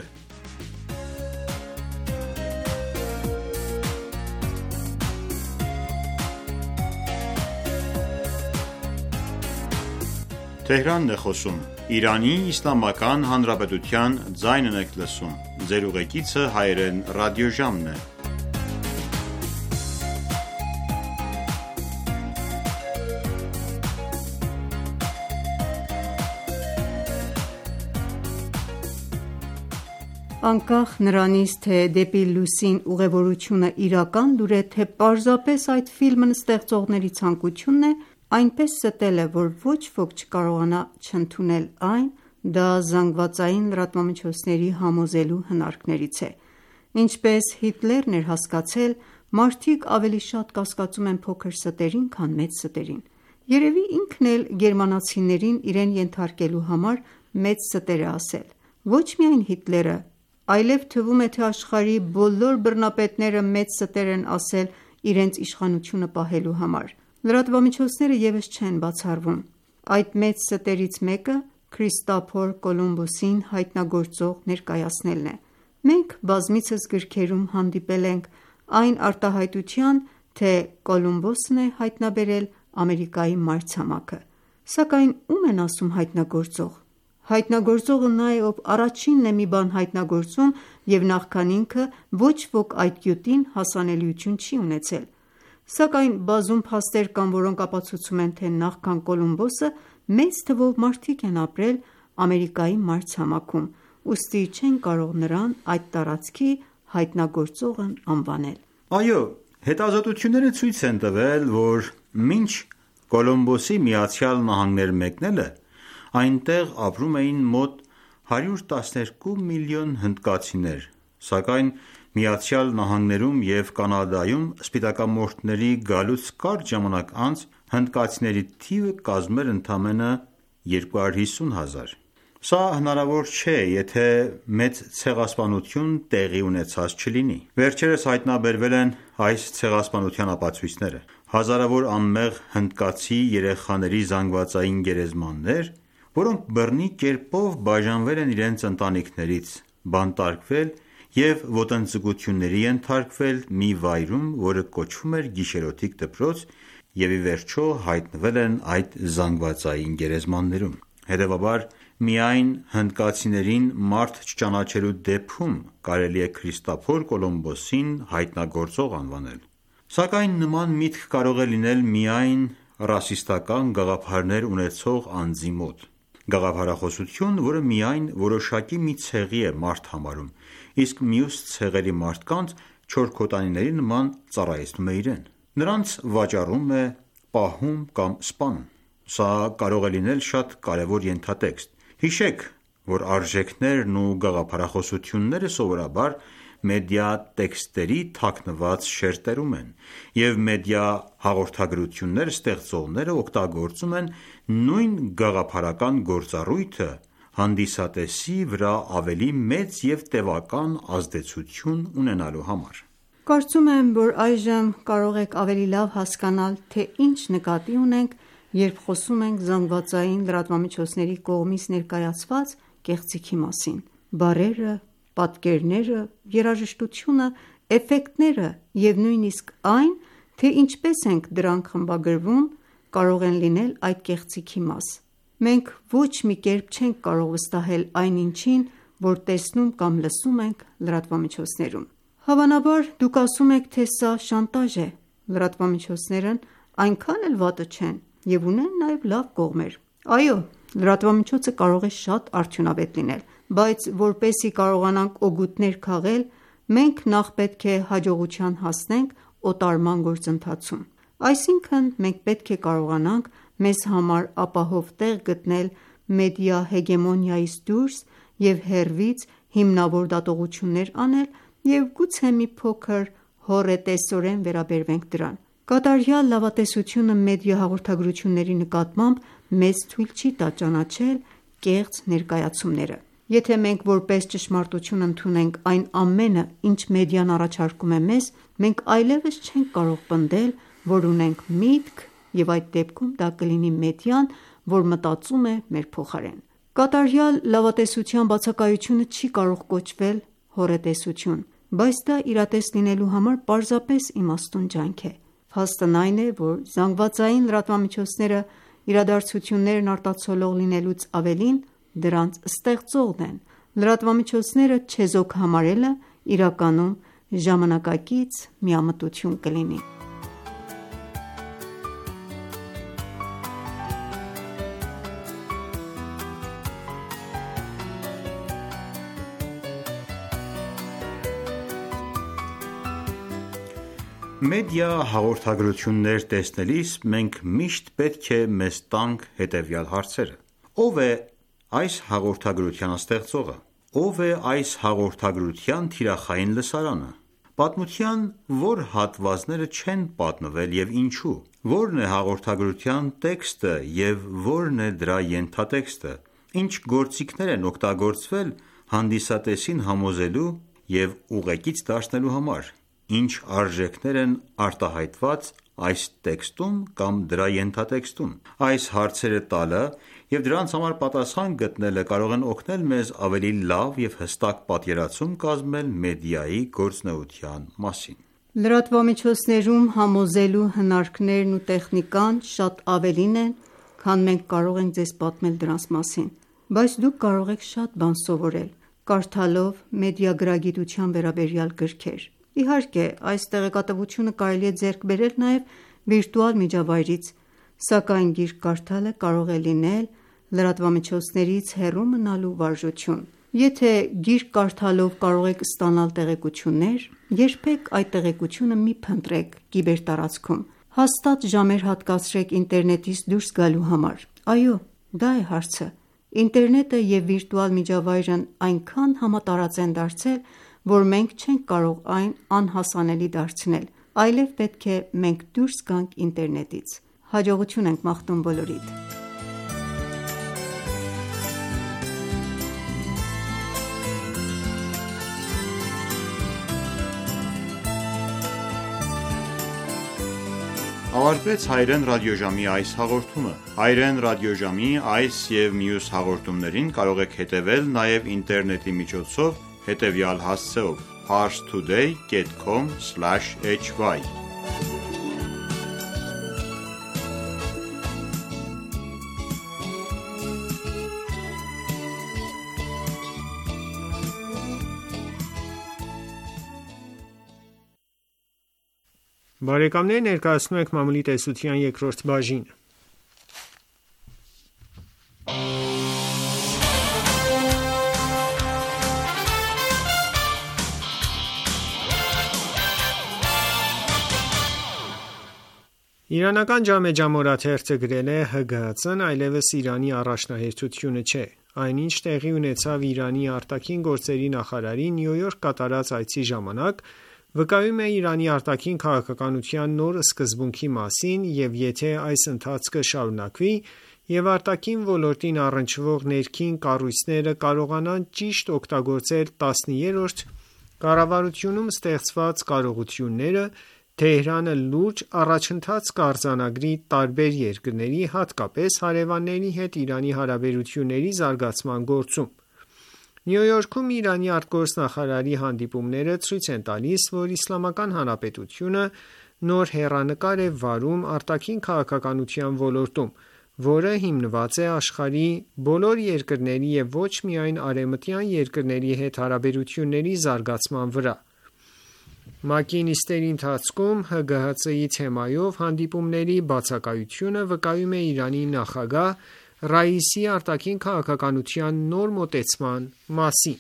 Անկախ նրանից, թե դեպի լուսին ուղևորությունը իրական լուր է, թե պարզապես այդ ֆիլմն ստեղծողների ցանկությունն է, այնպես ստել է, որ ոչ ոք չկարողանա չընդունել այն, դա զանգվածային լրատվամիջոցների համոզելու հնարքներից է։ Ինչպես Հիտլերն էր հասկացել, մարդիկ ավելի շատ կասկածում են փոքր ստերին, քան մեծ ստերին։ Երևի ինքն էլ գերմանացիներին իրեն ենթարկելու համար մեծ ստեր է ասել։ Ոչ միայն Հիտլերը, այլև թվում է, թե աշխարհի բոլոր բռնապետները մեծ ստեր են ասել իրենց իշխանությունը պահելու համար։ Լրատվամիջոցները ևս չեն բացառվում։ Այդ մեծ ստերից մեկը Քրիստոֆոր Կոլումբոսին հայտնագործող ներկայացնելն է։ Մենք բազմիցս գրքերում հանդիպել ենք այն արտահայտության, թե Կոլումբոսն է հայտնաբերել Ամերիկայի մայրցամաքը։ Սակայն ում են ասում հայտնագործող։ Հայտնագործողը նա է, ով առաջինն է մի բան հայտնագործում, և նախքան ինքը ոչ ոք այդ գյուտին հասանելիություն չի ունեցել։ Սակայն բազում փաստեր կան, որոնք ապացուցում են, թե նախքան Կոլումբոսը մեծ թվով մարդիկ են ապրել Ամերիկայի մայրցամաքում, ուստի չեն կարող նրան այդ տարածքի հայտնագործողն անվանել։ Այո, հետազոտությունները ցույց են տվել, որ մինչ Կոլումբոսի Միացյալ Նահանգներ մեկնելը, այնտեղ ապրում էին մոտ 112 միլիոն հնդկացիներ, սակայն Միացյալ Նահանգներում և Կանադայում սպիտակամորթների գալուց կարճ ժամանակ անց հնդկացիների թիվը կազմել էր ընդամենը 250,000։ Սա հնարավոր չէ, եթե մեծ ցեղասպանություն տեղի ունեցած չլինի։ Վերջերս հայտնաբերվել են այս ցեղասպանության ապացույցները։ Հազարավոր անմեղ հնդկացի երեխաների զանգվածային գերեզմաններ, որոնք բռնի կերպով բաժանվել են իրենց ընտանիքներից, բանտարկվել և ոտնձգությունների ենթարկվել մի վայրում, որը կոչվում էր գիշերօթիկ դպրոց, և ի վերջո հայտնվել են այդ զանգվածային գերեզմաններում։ Հետևաբար, Միայն հնդկացիներին մարդ չճանաչելու դեպքում կարելի է Քրիստոֆոր Կոլումբոսին հայտնագործող անվանել։ Սակայն նման միտք կարող է լինել միայն ռասիստական գաղափարներ ունեցող անձի մոտ։ Գաղափարախոսություն, որը միայն որոշակի մի ցեղի է մարդ համարում, իսկ մյուս ցեղերի մարդկանց չորքոտանիների նման ծառայեցնում է իրեն։ Նրանց վաճառում է, պահում կամ սպանում։ Սա կարող է լինել շատ կարևոր ենթատեքստ։ Հիշեք, որ արժեքներն ու գաղափարախոսությունները սովորաբար մեդիա տեքստերի թաքնված շերտերում են, և մեդիա հաղորդագրություններ ստեղծողները օգտագործում են նույն գաղափարական գործառույթը հանդիսատեսի վրա ավելի մեծ և տևական ազդեցություն ունենալու համար։ Կարծում եմ, որ այժմ կարող եք ավելի լավ հասկանալ, թե ինչ նկատի ունենք, երբ խոսում ենք զանգվածային լրատվամիջոցների կողմից ներկայացված կեղծիքի մասին։ Բառերը, պատկերները, երաժշտությունը, էֆեկտները և նույնիսկ այն, թե ինչպես ենք դրանք խմբագրվում, կարող են լինել այդ կեղծիքի մաս։ Մենք ոչ մի կերպ չենք կարող վստահել այն ինչին, որ տեսնում կամ լսում ենք լրատվամիջոցներում։ Հավանաբար դուք ասում եք, թե սա շանտաժ է։ Լրատվամիջոցներն այնքան էլ վատը չեն և ունեն նաև լավ կողմեր։ Այո, լրատվամիջոցը կարող է շատ արդյունավետ լինել, բայց որպեսզի կարողանանք օգուտներ քաղել, մենք նախ պետք է հաջողության հասնենք օտարման գործընթացում։ Այսինքն, մենք պետք է կարողանանք մեզ համար ապահով տեղ գտնել մեդիա հեգեմոնիայից դուրս և հեռվից հիմնավոր դատողություններ անել և գուցե մի փոքր հոռետեսորեն վերաբերվենք դրան։ Կատարյալ լավատեսությունը մեդիա հաղորդագրությունների նկատմամբ մեզ թույլ չի տա ճանաչել կեղծ ներկայացումները։ Եթե մենք որպես ճշմարտություն ընդունենք այն ամենը, ինչ մեդիան առաջարկում է մեզ, մենք այլևս չենք կարող պնդել, որ ունենք միտք, և այդ դեպքում դա կլինի մեդիան, որ մտածում է մեր փոխարեն։ Կատարյալ լավատեսության բացակայությունը չի կարող կոչվել հոռետեսություն, բայց դա իրատես լինելու համար պարզապես իմաստուն ջանք է։ Փաստն այն է, որ զանգվածային լրատվամիջոցները իրադարձություններն արտացոլող լինելուց ավելին դրանց ստեղծողն են։ Լրատվամիջոցները չեզոք համարելը իրականում ժամանակակից միամտություն կլինի։ Մեդիա հաղորդագրություններ տեսնելիս մենք միշտ պետք է մեզ տանք հետևյալ հարցերը. Ո՞վ է այս հաղորդագրության ստեղծողը: Ո՞վ է այս հաղորդագրության թիրախային լսարանը: Պատմության ո՞ր հատվածները չեն պատմվել և ինչու: Ո՞րն է հաղորդագրության տեքստը և ո՞րն է դրա ենթատեքստը: Ինչ գործիքներ են օգտագործվել հանդիսատեսին համոզելու և ուղեկից դարձնելու համար: Ինչ արժեքներ են արտահայտված այս տեքստում կամ դրա ենթատեքստում: Այս հարցերը տալը և դրանց համար պատասխան գտնելը կարող են օգնել մեզ ավելի լավ և հստակ պատկերացում կազմել մեդիայի գործունեության մասին։ Լրատվամիջոցներում համոզելու հնարքներն ու տեխնիկան շատ ավելին են, քան մենք կարող ենք ձեզ պատմել դրանց մասին, բայց դուք կարող եք շատ բան սովորել, կարդալով մեդիագրագիտության վերաբերյալ գրքեր։ Իհարկե, այս տեղեկատվությունը կարելի է ձեռք բերել նաև վիրտուալ միջավայրից, սակայն գիրք կարդալը կարող է լինել լրատվամիջոցներից հեռու մնալու վարժություն։ Եթե գիրք կարդալով կարող եք ստանալ տեղեկություններ, երբեք այդ տեղեկությունը մի փնտրեք կիբերտարածքում։ Հաստատ ժամեր հատկացրեք ինտերնետից դուրս գալու համար։ Այո, դա է հարցը։ Ինտերնետը և վիրտուալ միջավայրն այնքան համատարած են դարձել, որ մենք չենք կարող այն անհասանելի դարձնել, այլև պետք է մենք դուրս գանք ինտերնետից։ Հաջողություն ենք մաղթում բոլորիդ։ Ավարտվեց Հայրեն ռադիոժամի այս հաղորդումը։ Հայրեն ռադիոժամի այս և մյուս հաղորդումներին կարող եք հետևել նաև ինտերնետի միջոցով հետևյալ հասցեով՝ parstoday.com/hy Բարեկամներ, ներկայացնում ենք մամուլի տեսության երկրորդ բաժինը։ Իրանական «Ջամե Ջամ» օրաթերթը գրել է. ՀԳՀԾ-ն այլևս Իրանի առաջնահերթությունը չէ։ Այնինչ տեղի ունեցավ Իրանի արտաքին գործերի նախարարի Նյու Յորք կատարած այցի ժամանակ, վկայում է Իրանի արտաքին քաղաքականության նոր սկզբունքի մասին, և եթե այս ընթացքը շարունակվի և արտաքին ոլորտին առնչվող ներքին կառույցները կարողանան ճիշտ օգտագործել 13-րդ կառավարությունում ստեղծված կարողությունները, Թեհրանը լուրջ առաջընթաց կարձանագրի տարբեր երկրների, հատկապես հարևանների հետ Իրանի հարաբերությունների զարգացման գործում։ Նյու Յորքում Իրանի արտգործնախարարի հանդիպումները ցույց են տալիս, որ Իսլամական Հանրապետությունը նոր հեռանկար է վարում արտաքին քաղաքականության ոլորտում, որը հիմնված է աշխարհի բոլոր երկրների և ոչ միայն արևմտյան երկրների հետ հարաբերությունների զարգացման վրա։ ՄԱԿ-ի նիստերի ընթացքում ՀԳՀԾ-ի թեմայով հանդիպումների բացակայությունը վկայում է Իրանի նախագահ Ռայիսի արտաքին քաղաքականության նոր մոտեցման մասին։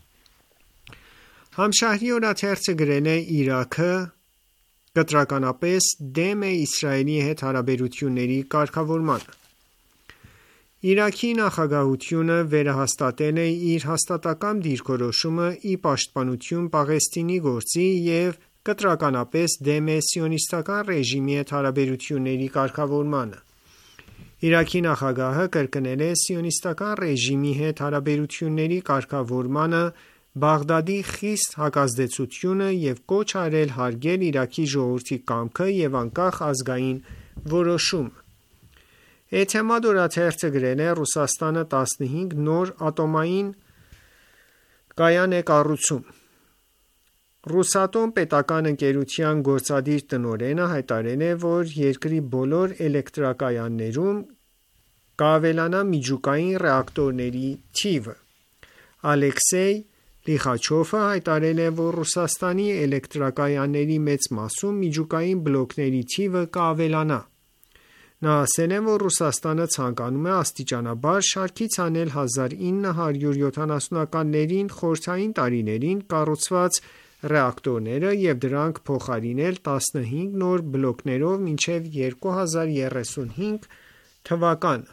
Համշահրի օրաթերթը գրել է. Իրաքը կտրականապես դեմ է Իսրայելի հետ հարաբերությունների կարգավորմանը։ Իրաքի նախագահությունը վերահաստատել է իր հաստատակամ դիրքորոշումը ի պաշտպանություն Պաղեստինի գործի և կտրականապես դեմ է Սիոնիստական ռեժիմի հետ հարաբերությունների կարգավորմանը։ Իրաքի նախագահը կրկնել է Սիոնիստական ռեժիմի հետ հարաբերությունների կարգավորմանը Բաղդադի խիստ հակազդեցությունը և կոչ արել հարգել Իրաքի ժողովրդի կամքը և անկախ ազգային որոշումը։ Էթեմադ օրաթերթը գրել է. Ռուսաստանը 15 նոր ատոմային կայան է կառուցում։ Ռուսատոմ պետական ընկերության գործադիր տնօրենը հայտարարել է, որ երկրի բոլոր էլեկտրակայաններում կավելանա միջուկային ռեակտորների թիվը։ Ալեքսեյ Լիխաչովը հայտարարել է, որ Ռուսաստանի էլեկտրակայանների մեծ մասում միջուկային բլոկների թիվը կավելանա։ Նա ասել է, որ Ռուսաստանը ցանկանում է աստիճանաբար շարքից հանել 1970-ականներին խորհրդային տարիներին կառուցված ռեակտորները և դրանք փոխարինել 15 նոր բլոկներով մինչև 2035 թվականը։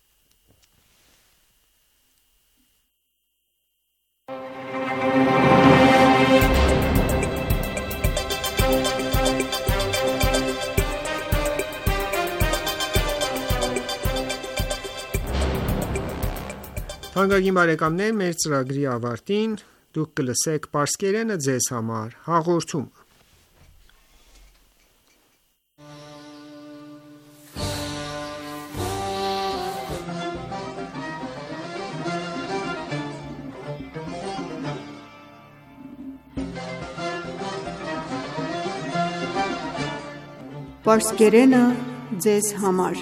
Թանկագին բարեկամներ, մեր ծրագրի ավարտին դուք կլսեք պարսկերենը ձեզ համար հաղորդումը։ Պարսկերենը ձեզ համար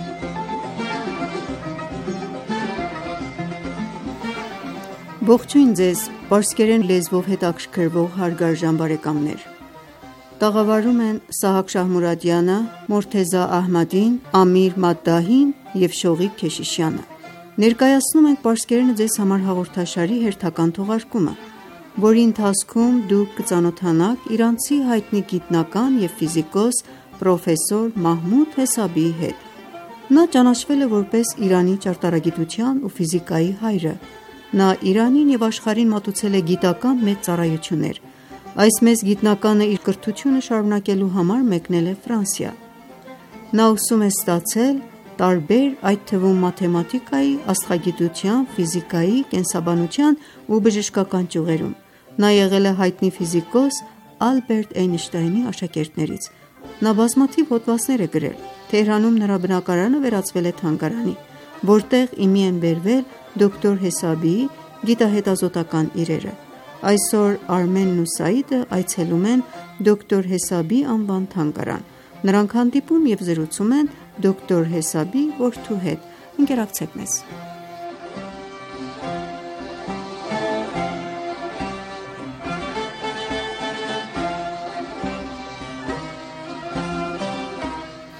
Ողջույն ձեզ պարսկերեն լեզվով հետաքրքրվող հարգարժան բարեկամներ։ Տաղավարում են Սահակ Շահմուրադյանը, Մորթեզա Ահմադին, Ամիր Մադդահին և Շողիկ Քեշիշյանը։ Ներկայացնում ենք պարսկերենը ձեզ համար հաղորդաշարի հերթական թողարկումը, որի ընթացքում դուք կծանոթանաք իրանցի հայտնի գիտնական և ֆիզիկոս պրոֆեսոր Մահմուդ Հեսաբիի հետ։ Նա ճանաչվել է որպես Իրանի ճարտարագիտության ու ֆիզիկայի հայրը։ Նա Իրանին և աշխարհին մատուցել է գիտական մեծ ծառայություններ։ Այս մեծ գիտնականը իր կրթությունը շարունակելու համար մեկնել է Ֆրանսիա։ Նա ուսում է ստացել տարբեր, այդ թվում մաթեմատիկայի, աստղագիտության, ֆիզիկայի, կենսաբանության ու բժշկական ճյուղերում։ Նա եղել է հայտնի ֆիզիկոս Ալբերտ Էյնշտայնի աշակերտներից։ Նա բազմաթիվ հոդվածներ է գրել։ Թեհրանում նրա բնակարանը վերածվել է թանգարանի, որտեղ իմի են բերվել դոկտոր Հեսաբիի գիտահետազոտական իրերը։ Այսօր Արմենն ու Սաիդը այցելում են դոկտոր Հեսաբի անվան թանգարան։ Նրանք հանդիպում և զրուցում են դոկտոր Հեսաբի որդու հետ։ Ընկերակցեք մեզ։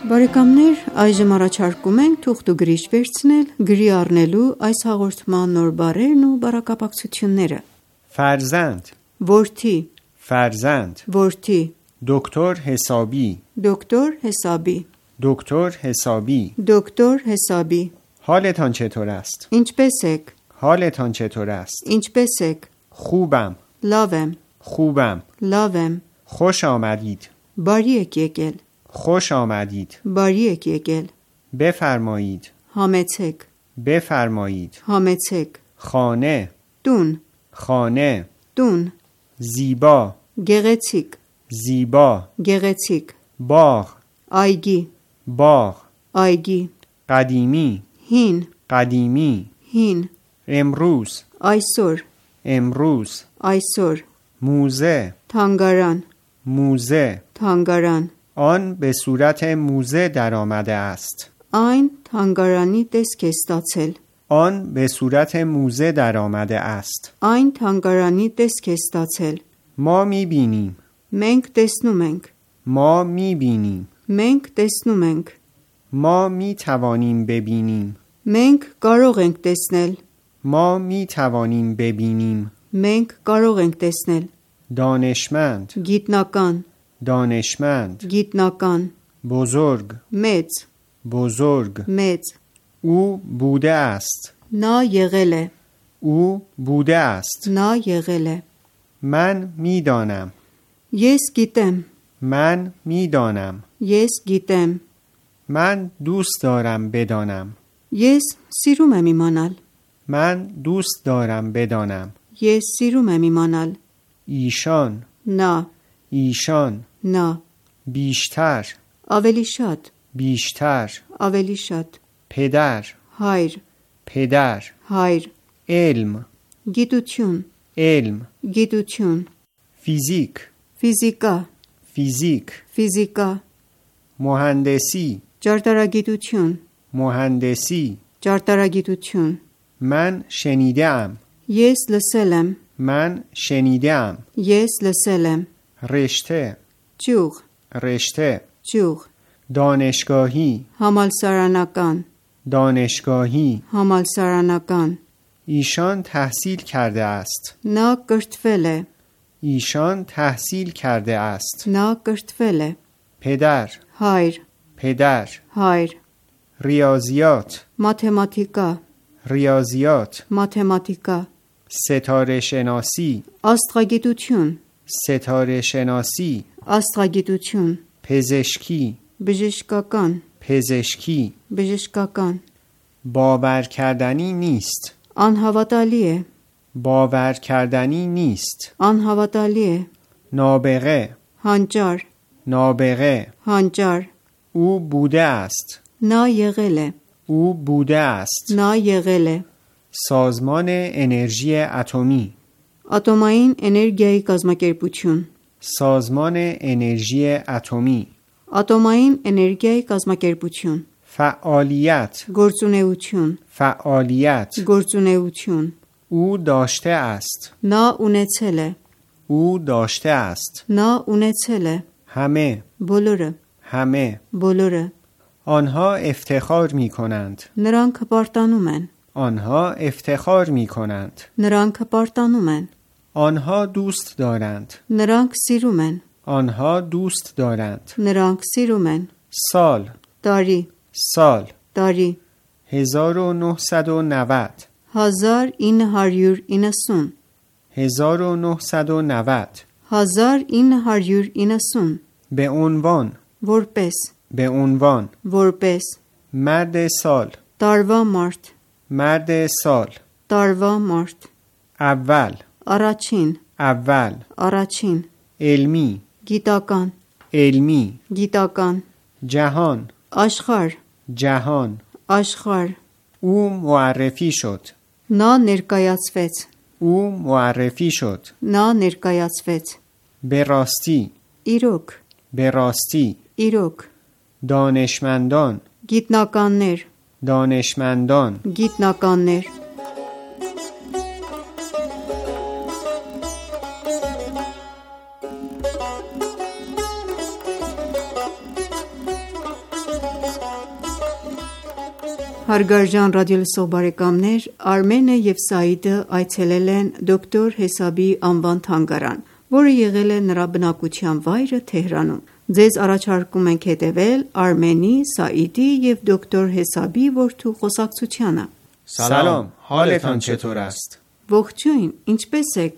Բարեկամներ, այժմ առաջարկում ենք թուղթ ու գրիչ վերցնել գրի առնելու այս հաղորդման նոր բառերն ու բառակապակցությունները։ فرزند Որդի, فرزند որդի, دکتر حسابی دکتر حسابی، دکتر حسابی دکتر حسابی. حالتان چطور است؟ Ինչպես եք, حالتان چطور است؟ ինչպես եք, خوبم լավ եմ, خوبم լավ եմ, خوش آمدید բարի եք եկել, خوش آمدید բարի եք եկել, بفرمایید համեցեք, بفرمایید համեցեք, خانه տուն, خانه տուն, زیبا գեղեցիկ, زیبا գեղեցիկ, باغ այգի, باغ այգի, قدیمی հին, قدیمی հին, امروز այսօր, امروز այսօր, موزه թանգարան, موزه թանգարան, آن به صورت موزه در آمده است այն թանգարանի տեսք է ստացել, آن به صورت موزه در آمده است այն թանգարանի տեսք է ստացել, ما می‌بینیم մենք տեսնում ենք, ما می‌بینیم մենք տեսնում ենք, ما می‌توانیم ببینیم մենք կարող ենք տեսնել, ما می‌توانیم ببینیم մենք կարող ենք տեսնել, دانشمند գիտնական, دانشمند գիտնական, بزرگ մեծ, بزرگ մեծ, او بوده است նա եղել է, او بوده است նա եղել է, من می‌دانم ես گیتم, من می‌دانم ես گیتم, من دوست دارم بدانم ես սիրում եմ իմանալ, من دوست دارم بدانم ես սիրում եմ իմանալ, ایشان նա, ایشان նա, بیشتر ավելի շատ, بیشتر ավելի շատ, پدر հայր, پدر հայր, علم գիտություն, علم գիտություն, فیزیک ֆիզիկա, فیزیک ֆիզիկա, مهندسی ճարտարագիտություն, مهندسی ճարտարագիտություն, من شنیدم ես լսել եմ, من شنیدم ես լսել եմ, رشته ճյուղ, رشته ճյուղ, دانشگاهی համալսարանական, دانشگاهی համալսարանական, ایشان تحصیل کرده است նա կրթվել է, ایشان تحصیل کرده است նա کրթվել է, پدر հայր, پدر հայր, ریاضیات մաթեմատիկա, ریاضیات մաթեմատիկա, ستاره شناسی աստղագիտություն, ستاره شناسی աստղագիտություն, پزشکی բժշկական, پزشکی բժշկական, باور کردنی نیست անհավատալի է, باور کردنی نیست անհավատալի է, نابغه հանճար, نابغه հանճար, او بوده است նա եղել է, او بوده است նա եղել է, سازمان انرژی اتمی ատոմային էներգիայի կազմակերպություն, سازمان انرژی اتمی ատոմային էներգիայի կազմակերպություն, فعالیت գործունեություն, فعالیت գործունեություն, او داشته است նա ունեցել է, او داشته است նա ունեցել է, همه բոլորը, همه բոլորը, آنها افتخار می کنند նրանք հպարտանում են, آنها افتخار می کنند նրանք հպարտանում են, آنها دوست دارند նրանք սիրում են, آنها دوست دارند նրանք սիրում են, سال տարի, سال տարի, 1990 1990, 1990 1990, به عنوان որպես, به عنوان որպես, مرد سال տարվա մարդ, مرد سال տարվա մարդ, اول առաջին, اول առաջին, علمی գիտական, علمی գիտական, جهان աշխարհ, جهان աշխարհ, او معرفی شد նա ներկայացվեց, او معرفی شد նա ներկայացվեց, به راستی իրոք, به راستی իրոք, دانشمندان գիտնականներ, دانشمندان գիտնականներ, Հարգարժան ռադիոլսող բարեկամներ, Արմենը և Սաիդը այցելել են դոկտոր Հեսաբի անվան թանգարան, որը եղել է նրա բնակության վայրը Թեհրանում։ Ձեզ առաջարկում ենք հետևել Արմենի, Սաիդի և դոկտոր Հեսաբի որդու խոսակցությանը։ سلام، حالتان چطور است؟ Ողջույն, ինչպե՞ս եք։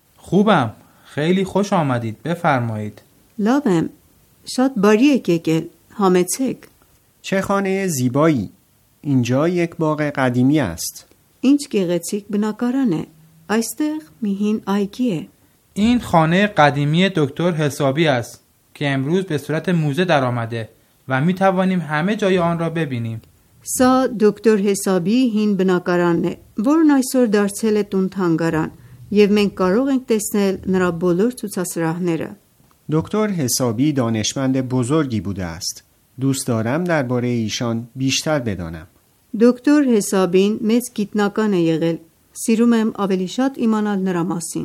خوبم، خیلی خوش آمدید، بفرمایید. Լավ եմ, շատ բարի եք եկել, համեցեք։ چه خانه زیبایی! اینجا یک باغ قدیمی است. Ինչ գեղեցիկ բնակարան է, այստեղ մի հին այգի է։ این خانه قدیمی دکتر حسابی است که امروز به صورت موزه در آمده و می توانیم همه جای آن را ببینیم. Սա դոկտոր Հեսաբի հին բնակարանն է, որն այսօր դարձել է տուն թանգարան, և մենք կարող ենք տեսնել նրա բոլոր ցուցասրահները։ دکتر حسابی دانشمند بزرگی بوده است. دوست دارم درباره ایشان بیشتر بدانم. Դոկտոր Հեսաբին մեծ գիտնական է եղել, սիրում եմ ավելի շատ իմանալ նրա մասին։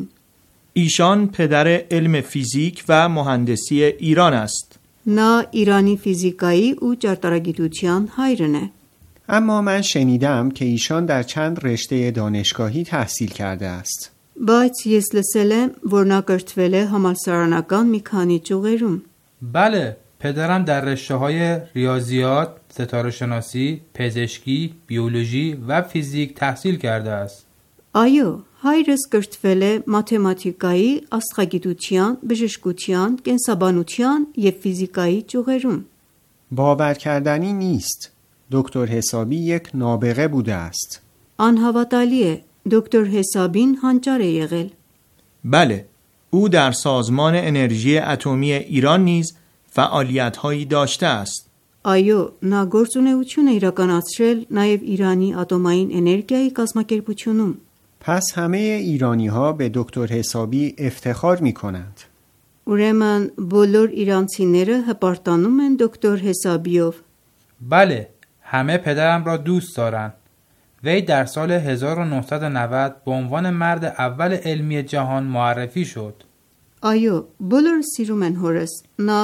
ایشان پدر علم فیزیک و مهندسی ایران است. Նա Իրանի ֆիզիկայի ու ճարտարագիտության հայրն է։ اما من شنیدم که ایشان در چند رشته دانشگاهی تحصیل کرده است. Բայց ես լսել եմ, որ նա կրթվել է համալսարանական մի քանի ճյուղերում։ بله، پدرم در رشته‌های ریاضیات، ستاره‌شناسی، پزشکی، بیولوژی و فیزیک تحصیل کرده است. Այո, հայրս կրթվել է մաթեմատիկայի, աստղագիտության, բժշկության, կենսաբանության և ֆիզիկայի ճյուղերում։ باور کردنی نیست. دکتر حسابی یک نابغه بوده است. Անհավատալի է, դոկտոր Հեսաբին հանճար է եղել։ بله، او در سازمان انرژی اتمی ایران نیز فعالیت‌هایی داشته است. Այո, նա գործունեություն է իրականացրել նաև Իրանի ատոմային էներգիայի կազմակերպությունում։ پس همه ایرانی ها به دکتر حسابی افتخار می کنند. Ուրեմն բոլոր իրանցիները հպարտանում են դոկտոր Հեսաբիով։ بله، همه پدرم را دوست دارند. وی در سال 1990 به عنوان مرد اول علمی جهان معرفی شد. Այո, բոլորը սիրում են հորս։ Նա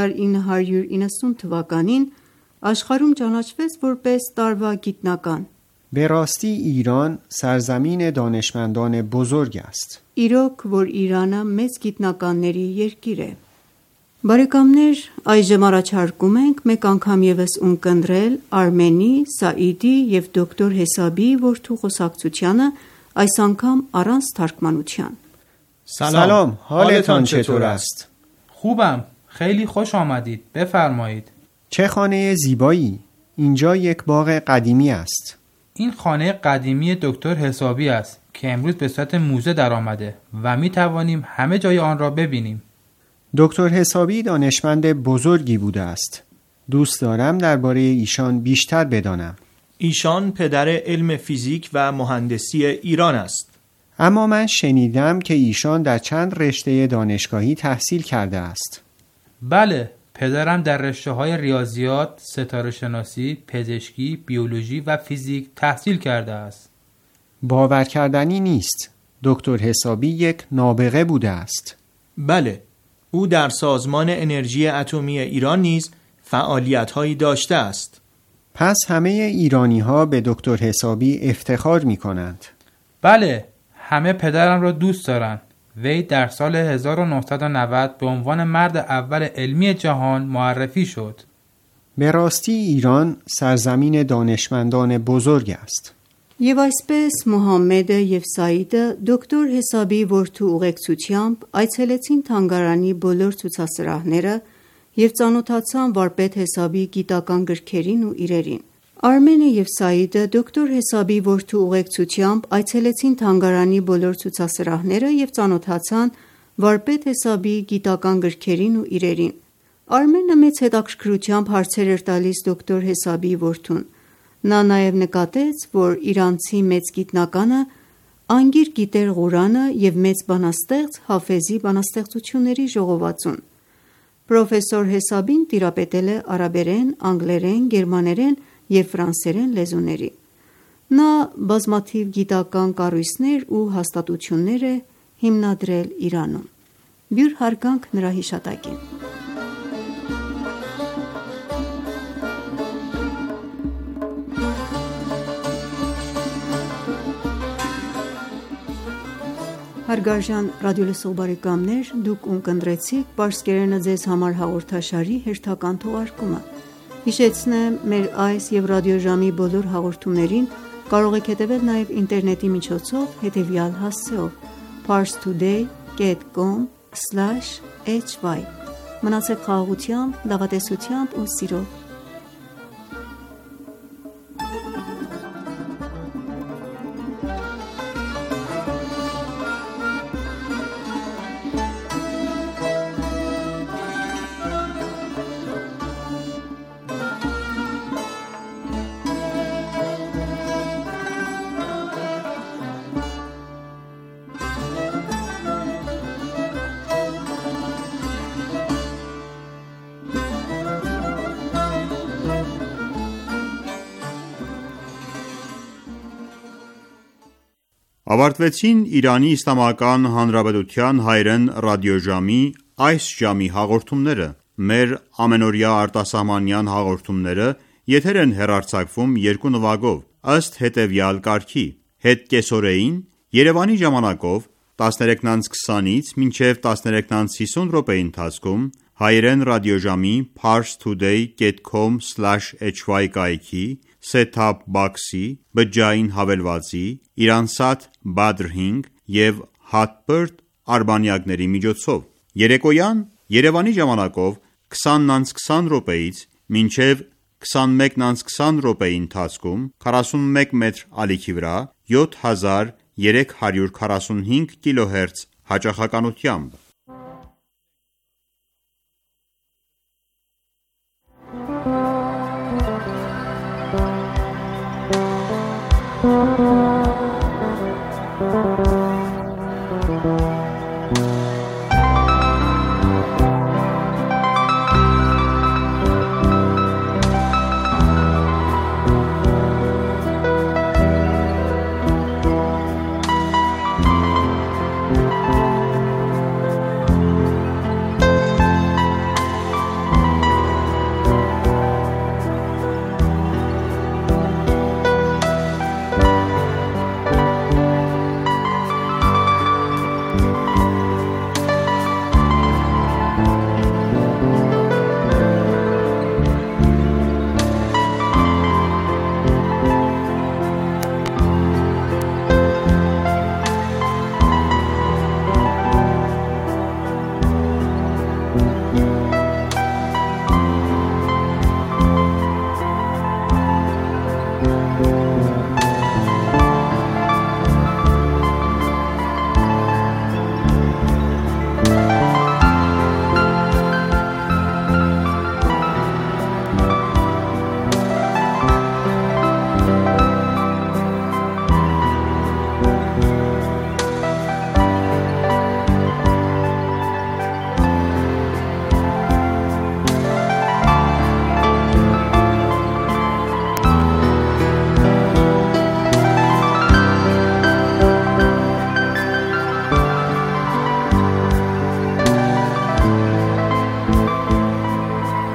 1990 թվականին աշխարհում ճանաչվեց որպես տարվա գիտնական։ به راستی ایران سرزمین دانشمندان بزرگ است. Իրոք, որ Իրանը մեծ գիտնականների երկիր է։ Բարեկամներ, այժմ առաջարկում ենք մեկ անգամ ևս ունկնդրել Արմենի, Սաիդի և դոկտոր Հեսաբի որդու խոսակցությանը, այս անգամ առանց թարգմանության։ سلام، حالتان چطور است؟ خوبم، خیلی خوش آمدید، بفرمایید. چه خانه زیبایی! اینجا یک باغ قدیمی است. این خانه قدیمی دکتر حسابی است که امروز به صورت موزه در آمده و می توانیم همه جای آن را ببینیم. دکتر حسابی دانشمند بزرگی بوده است. دوست دارم درباره ایشان بیشتر بدانم. ایشان پدر علم فیزیک و مهندسی ایران است. اما من شنیدم که ایشان در چند رشته دانشگاهی تحصیل کرده است. بله، پدرم در رشته‌های ریاضیات، ستاره‌شناسی، پزشکی، بیولوژی و فیزیک تحصیل کرده است. باور کردنی نیست. دکتر حسابی یک نابغه بوده است. بله، او در سازمان انرژی اتمی ایران نیز فعالیت‌هایی داشته است. پس همه ایرانی ها به دکتر حسابی افتخار می کنند. بله، همه پدرم را دوست دارند. وی در سال 1990 به عنوان مرد اول علمی جهان معرفی شد. به راستی ایران سرزمین دانشمندان بزرگ است. Եվ այսպես Մուհամմեդը և Սաիդը դոկտոր Հեսաբի որդու ուղեկցությամբ այցելեցին թանգարանի բոլոր ցուցասրահները և ծանոթացան վարպետ Հեսաբի գիտական գրքերին ու իրերին։ Արմենը և Սաիդը դոկտոր Հեսաբի որդու ուղեկցությամբ այցելեցին թանգարանի բոլոր ցուցասրահները և ծանոթացան վարպետ Հեսաբի գիտական գրքերին ու իրերին։ Արմենը մեծ հետաքրքրությամբ հարցեր էր տալիս դոկտոր Հեսաբի որդուն։ Նա նաև նկատեց, որ իրանցի մեծ գիտնականը անգիր գիտեր Ղուրանը և մեծ բանաստեղծ Հաֆեզի բանաստեղծությունների ժողովածուն։ Պրոֆեսոր Հեսաբին տիրապետել է արաբերեն, անգլերեն, գերմաներեն և ֆրանսերեն լեզուների։ Նա բազմաթիվ գիտական կառույցներ ու հաստատություններ է հիմնադրել Իրանում։ Բյուր հարգանք նրա հիշատակին։ Հարգարժան ռադիոլսող բարեկամներ, դուք ունկնդրեցիք Պարսկերենը ձեզ համար հաղորդաշարի հերթական թողարկումը։ Հիշեցնեմ, մեր այս եւ ռադիոժամի բոլոր հաղորդումներին կարող եք հետևել նաեւ ինտերնետի միջոցով հետևյալ հասցեով՝ parstoday.com/hy։ Մնացեք խաղաղությամբ, լավատեսությամբ ու սիրով։ Ավարտվեցին Իրանի Իսլամական Հանրապետության հայրեն ռադիոժամի այս ժամի հաղորդումները։ Մեր ամենօրյա արտասահմանյան հաղորդումները եթեր են հեռարձակվում երկու նվագով, ըստ հետևյալ կարգի. հետ կեսօրեին Երևանի ժամանակով 13:20-ից մինչև 13:50 րոպեի ընթացքում հայերեն ռադիոժամի parstoday.com/hy կայքի, set-top box-ի, բջջային հավելվածի, Iransat Badr 5 և Hotbird արբանյակների միջոցով։ Երեկոյան Երևանի ժամանակով 20:20 րոպեից մինչև 21:20 րոպեի ընթացքում 41 մետր ալիքի վրա 7345 կիլոհերց հաճախականությամբ։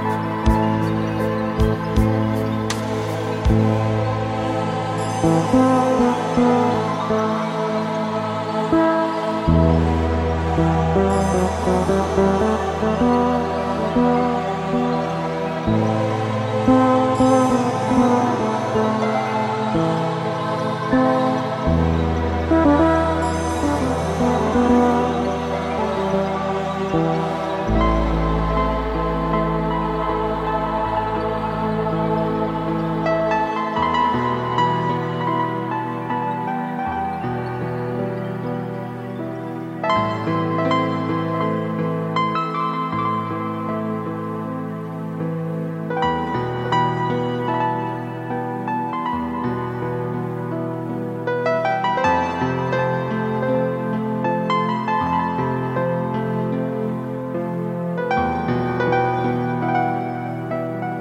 Thank you.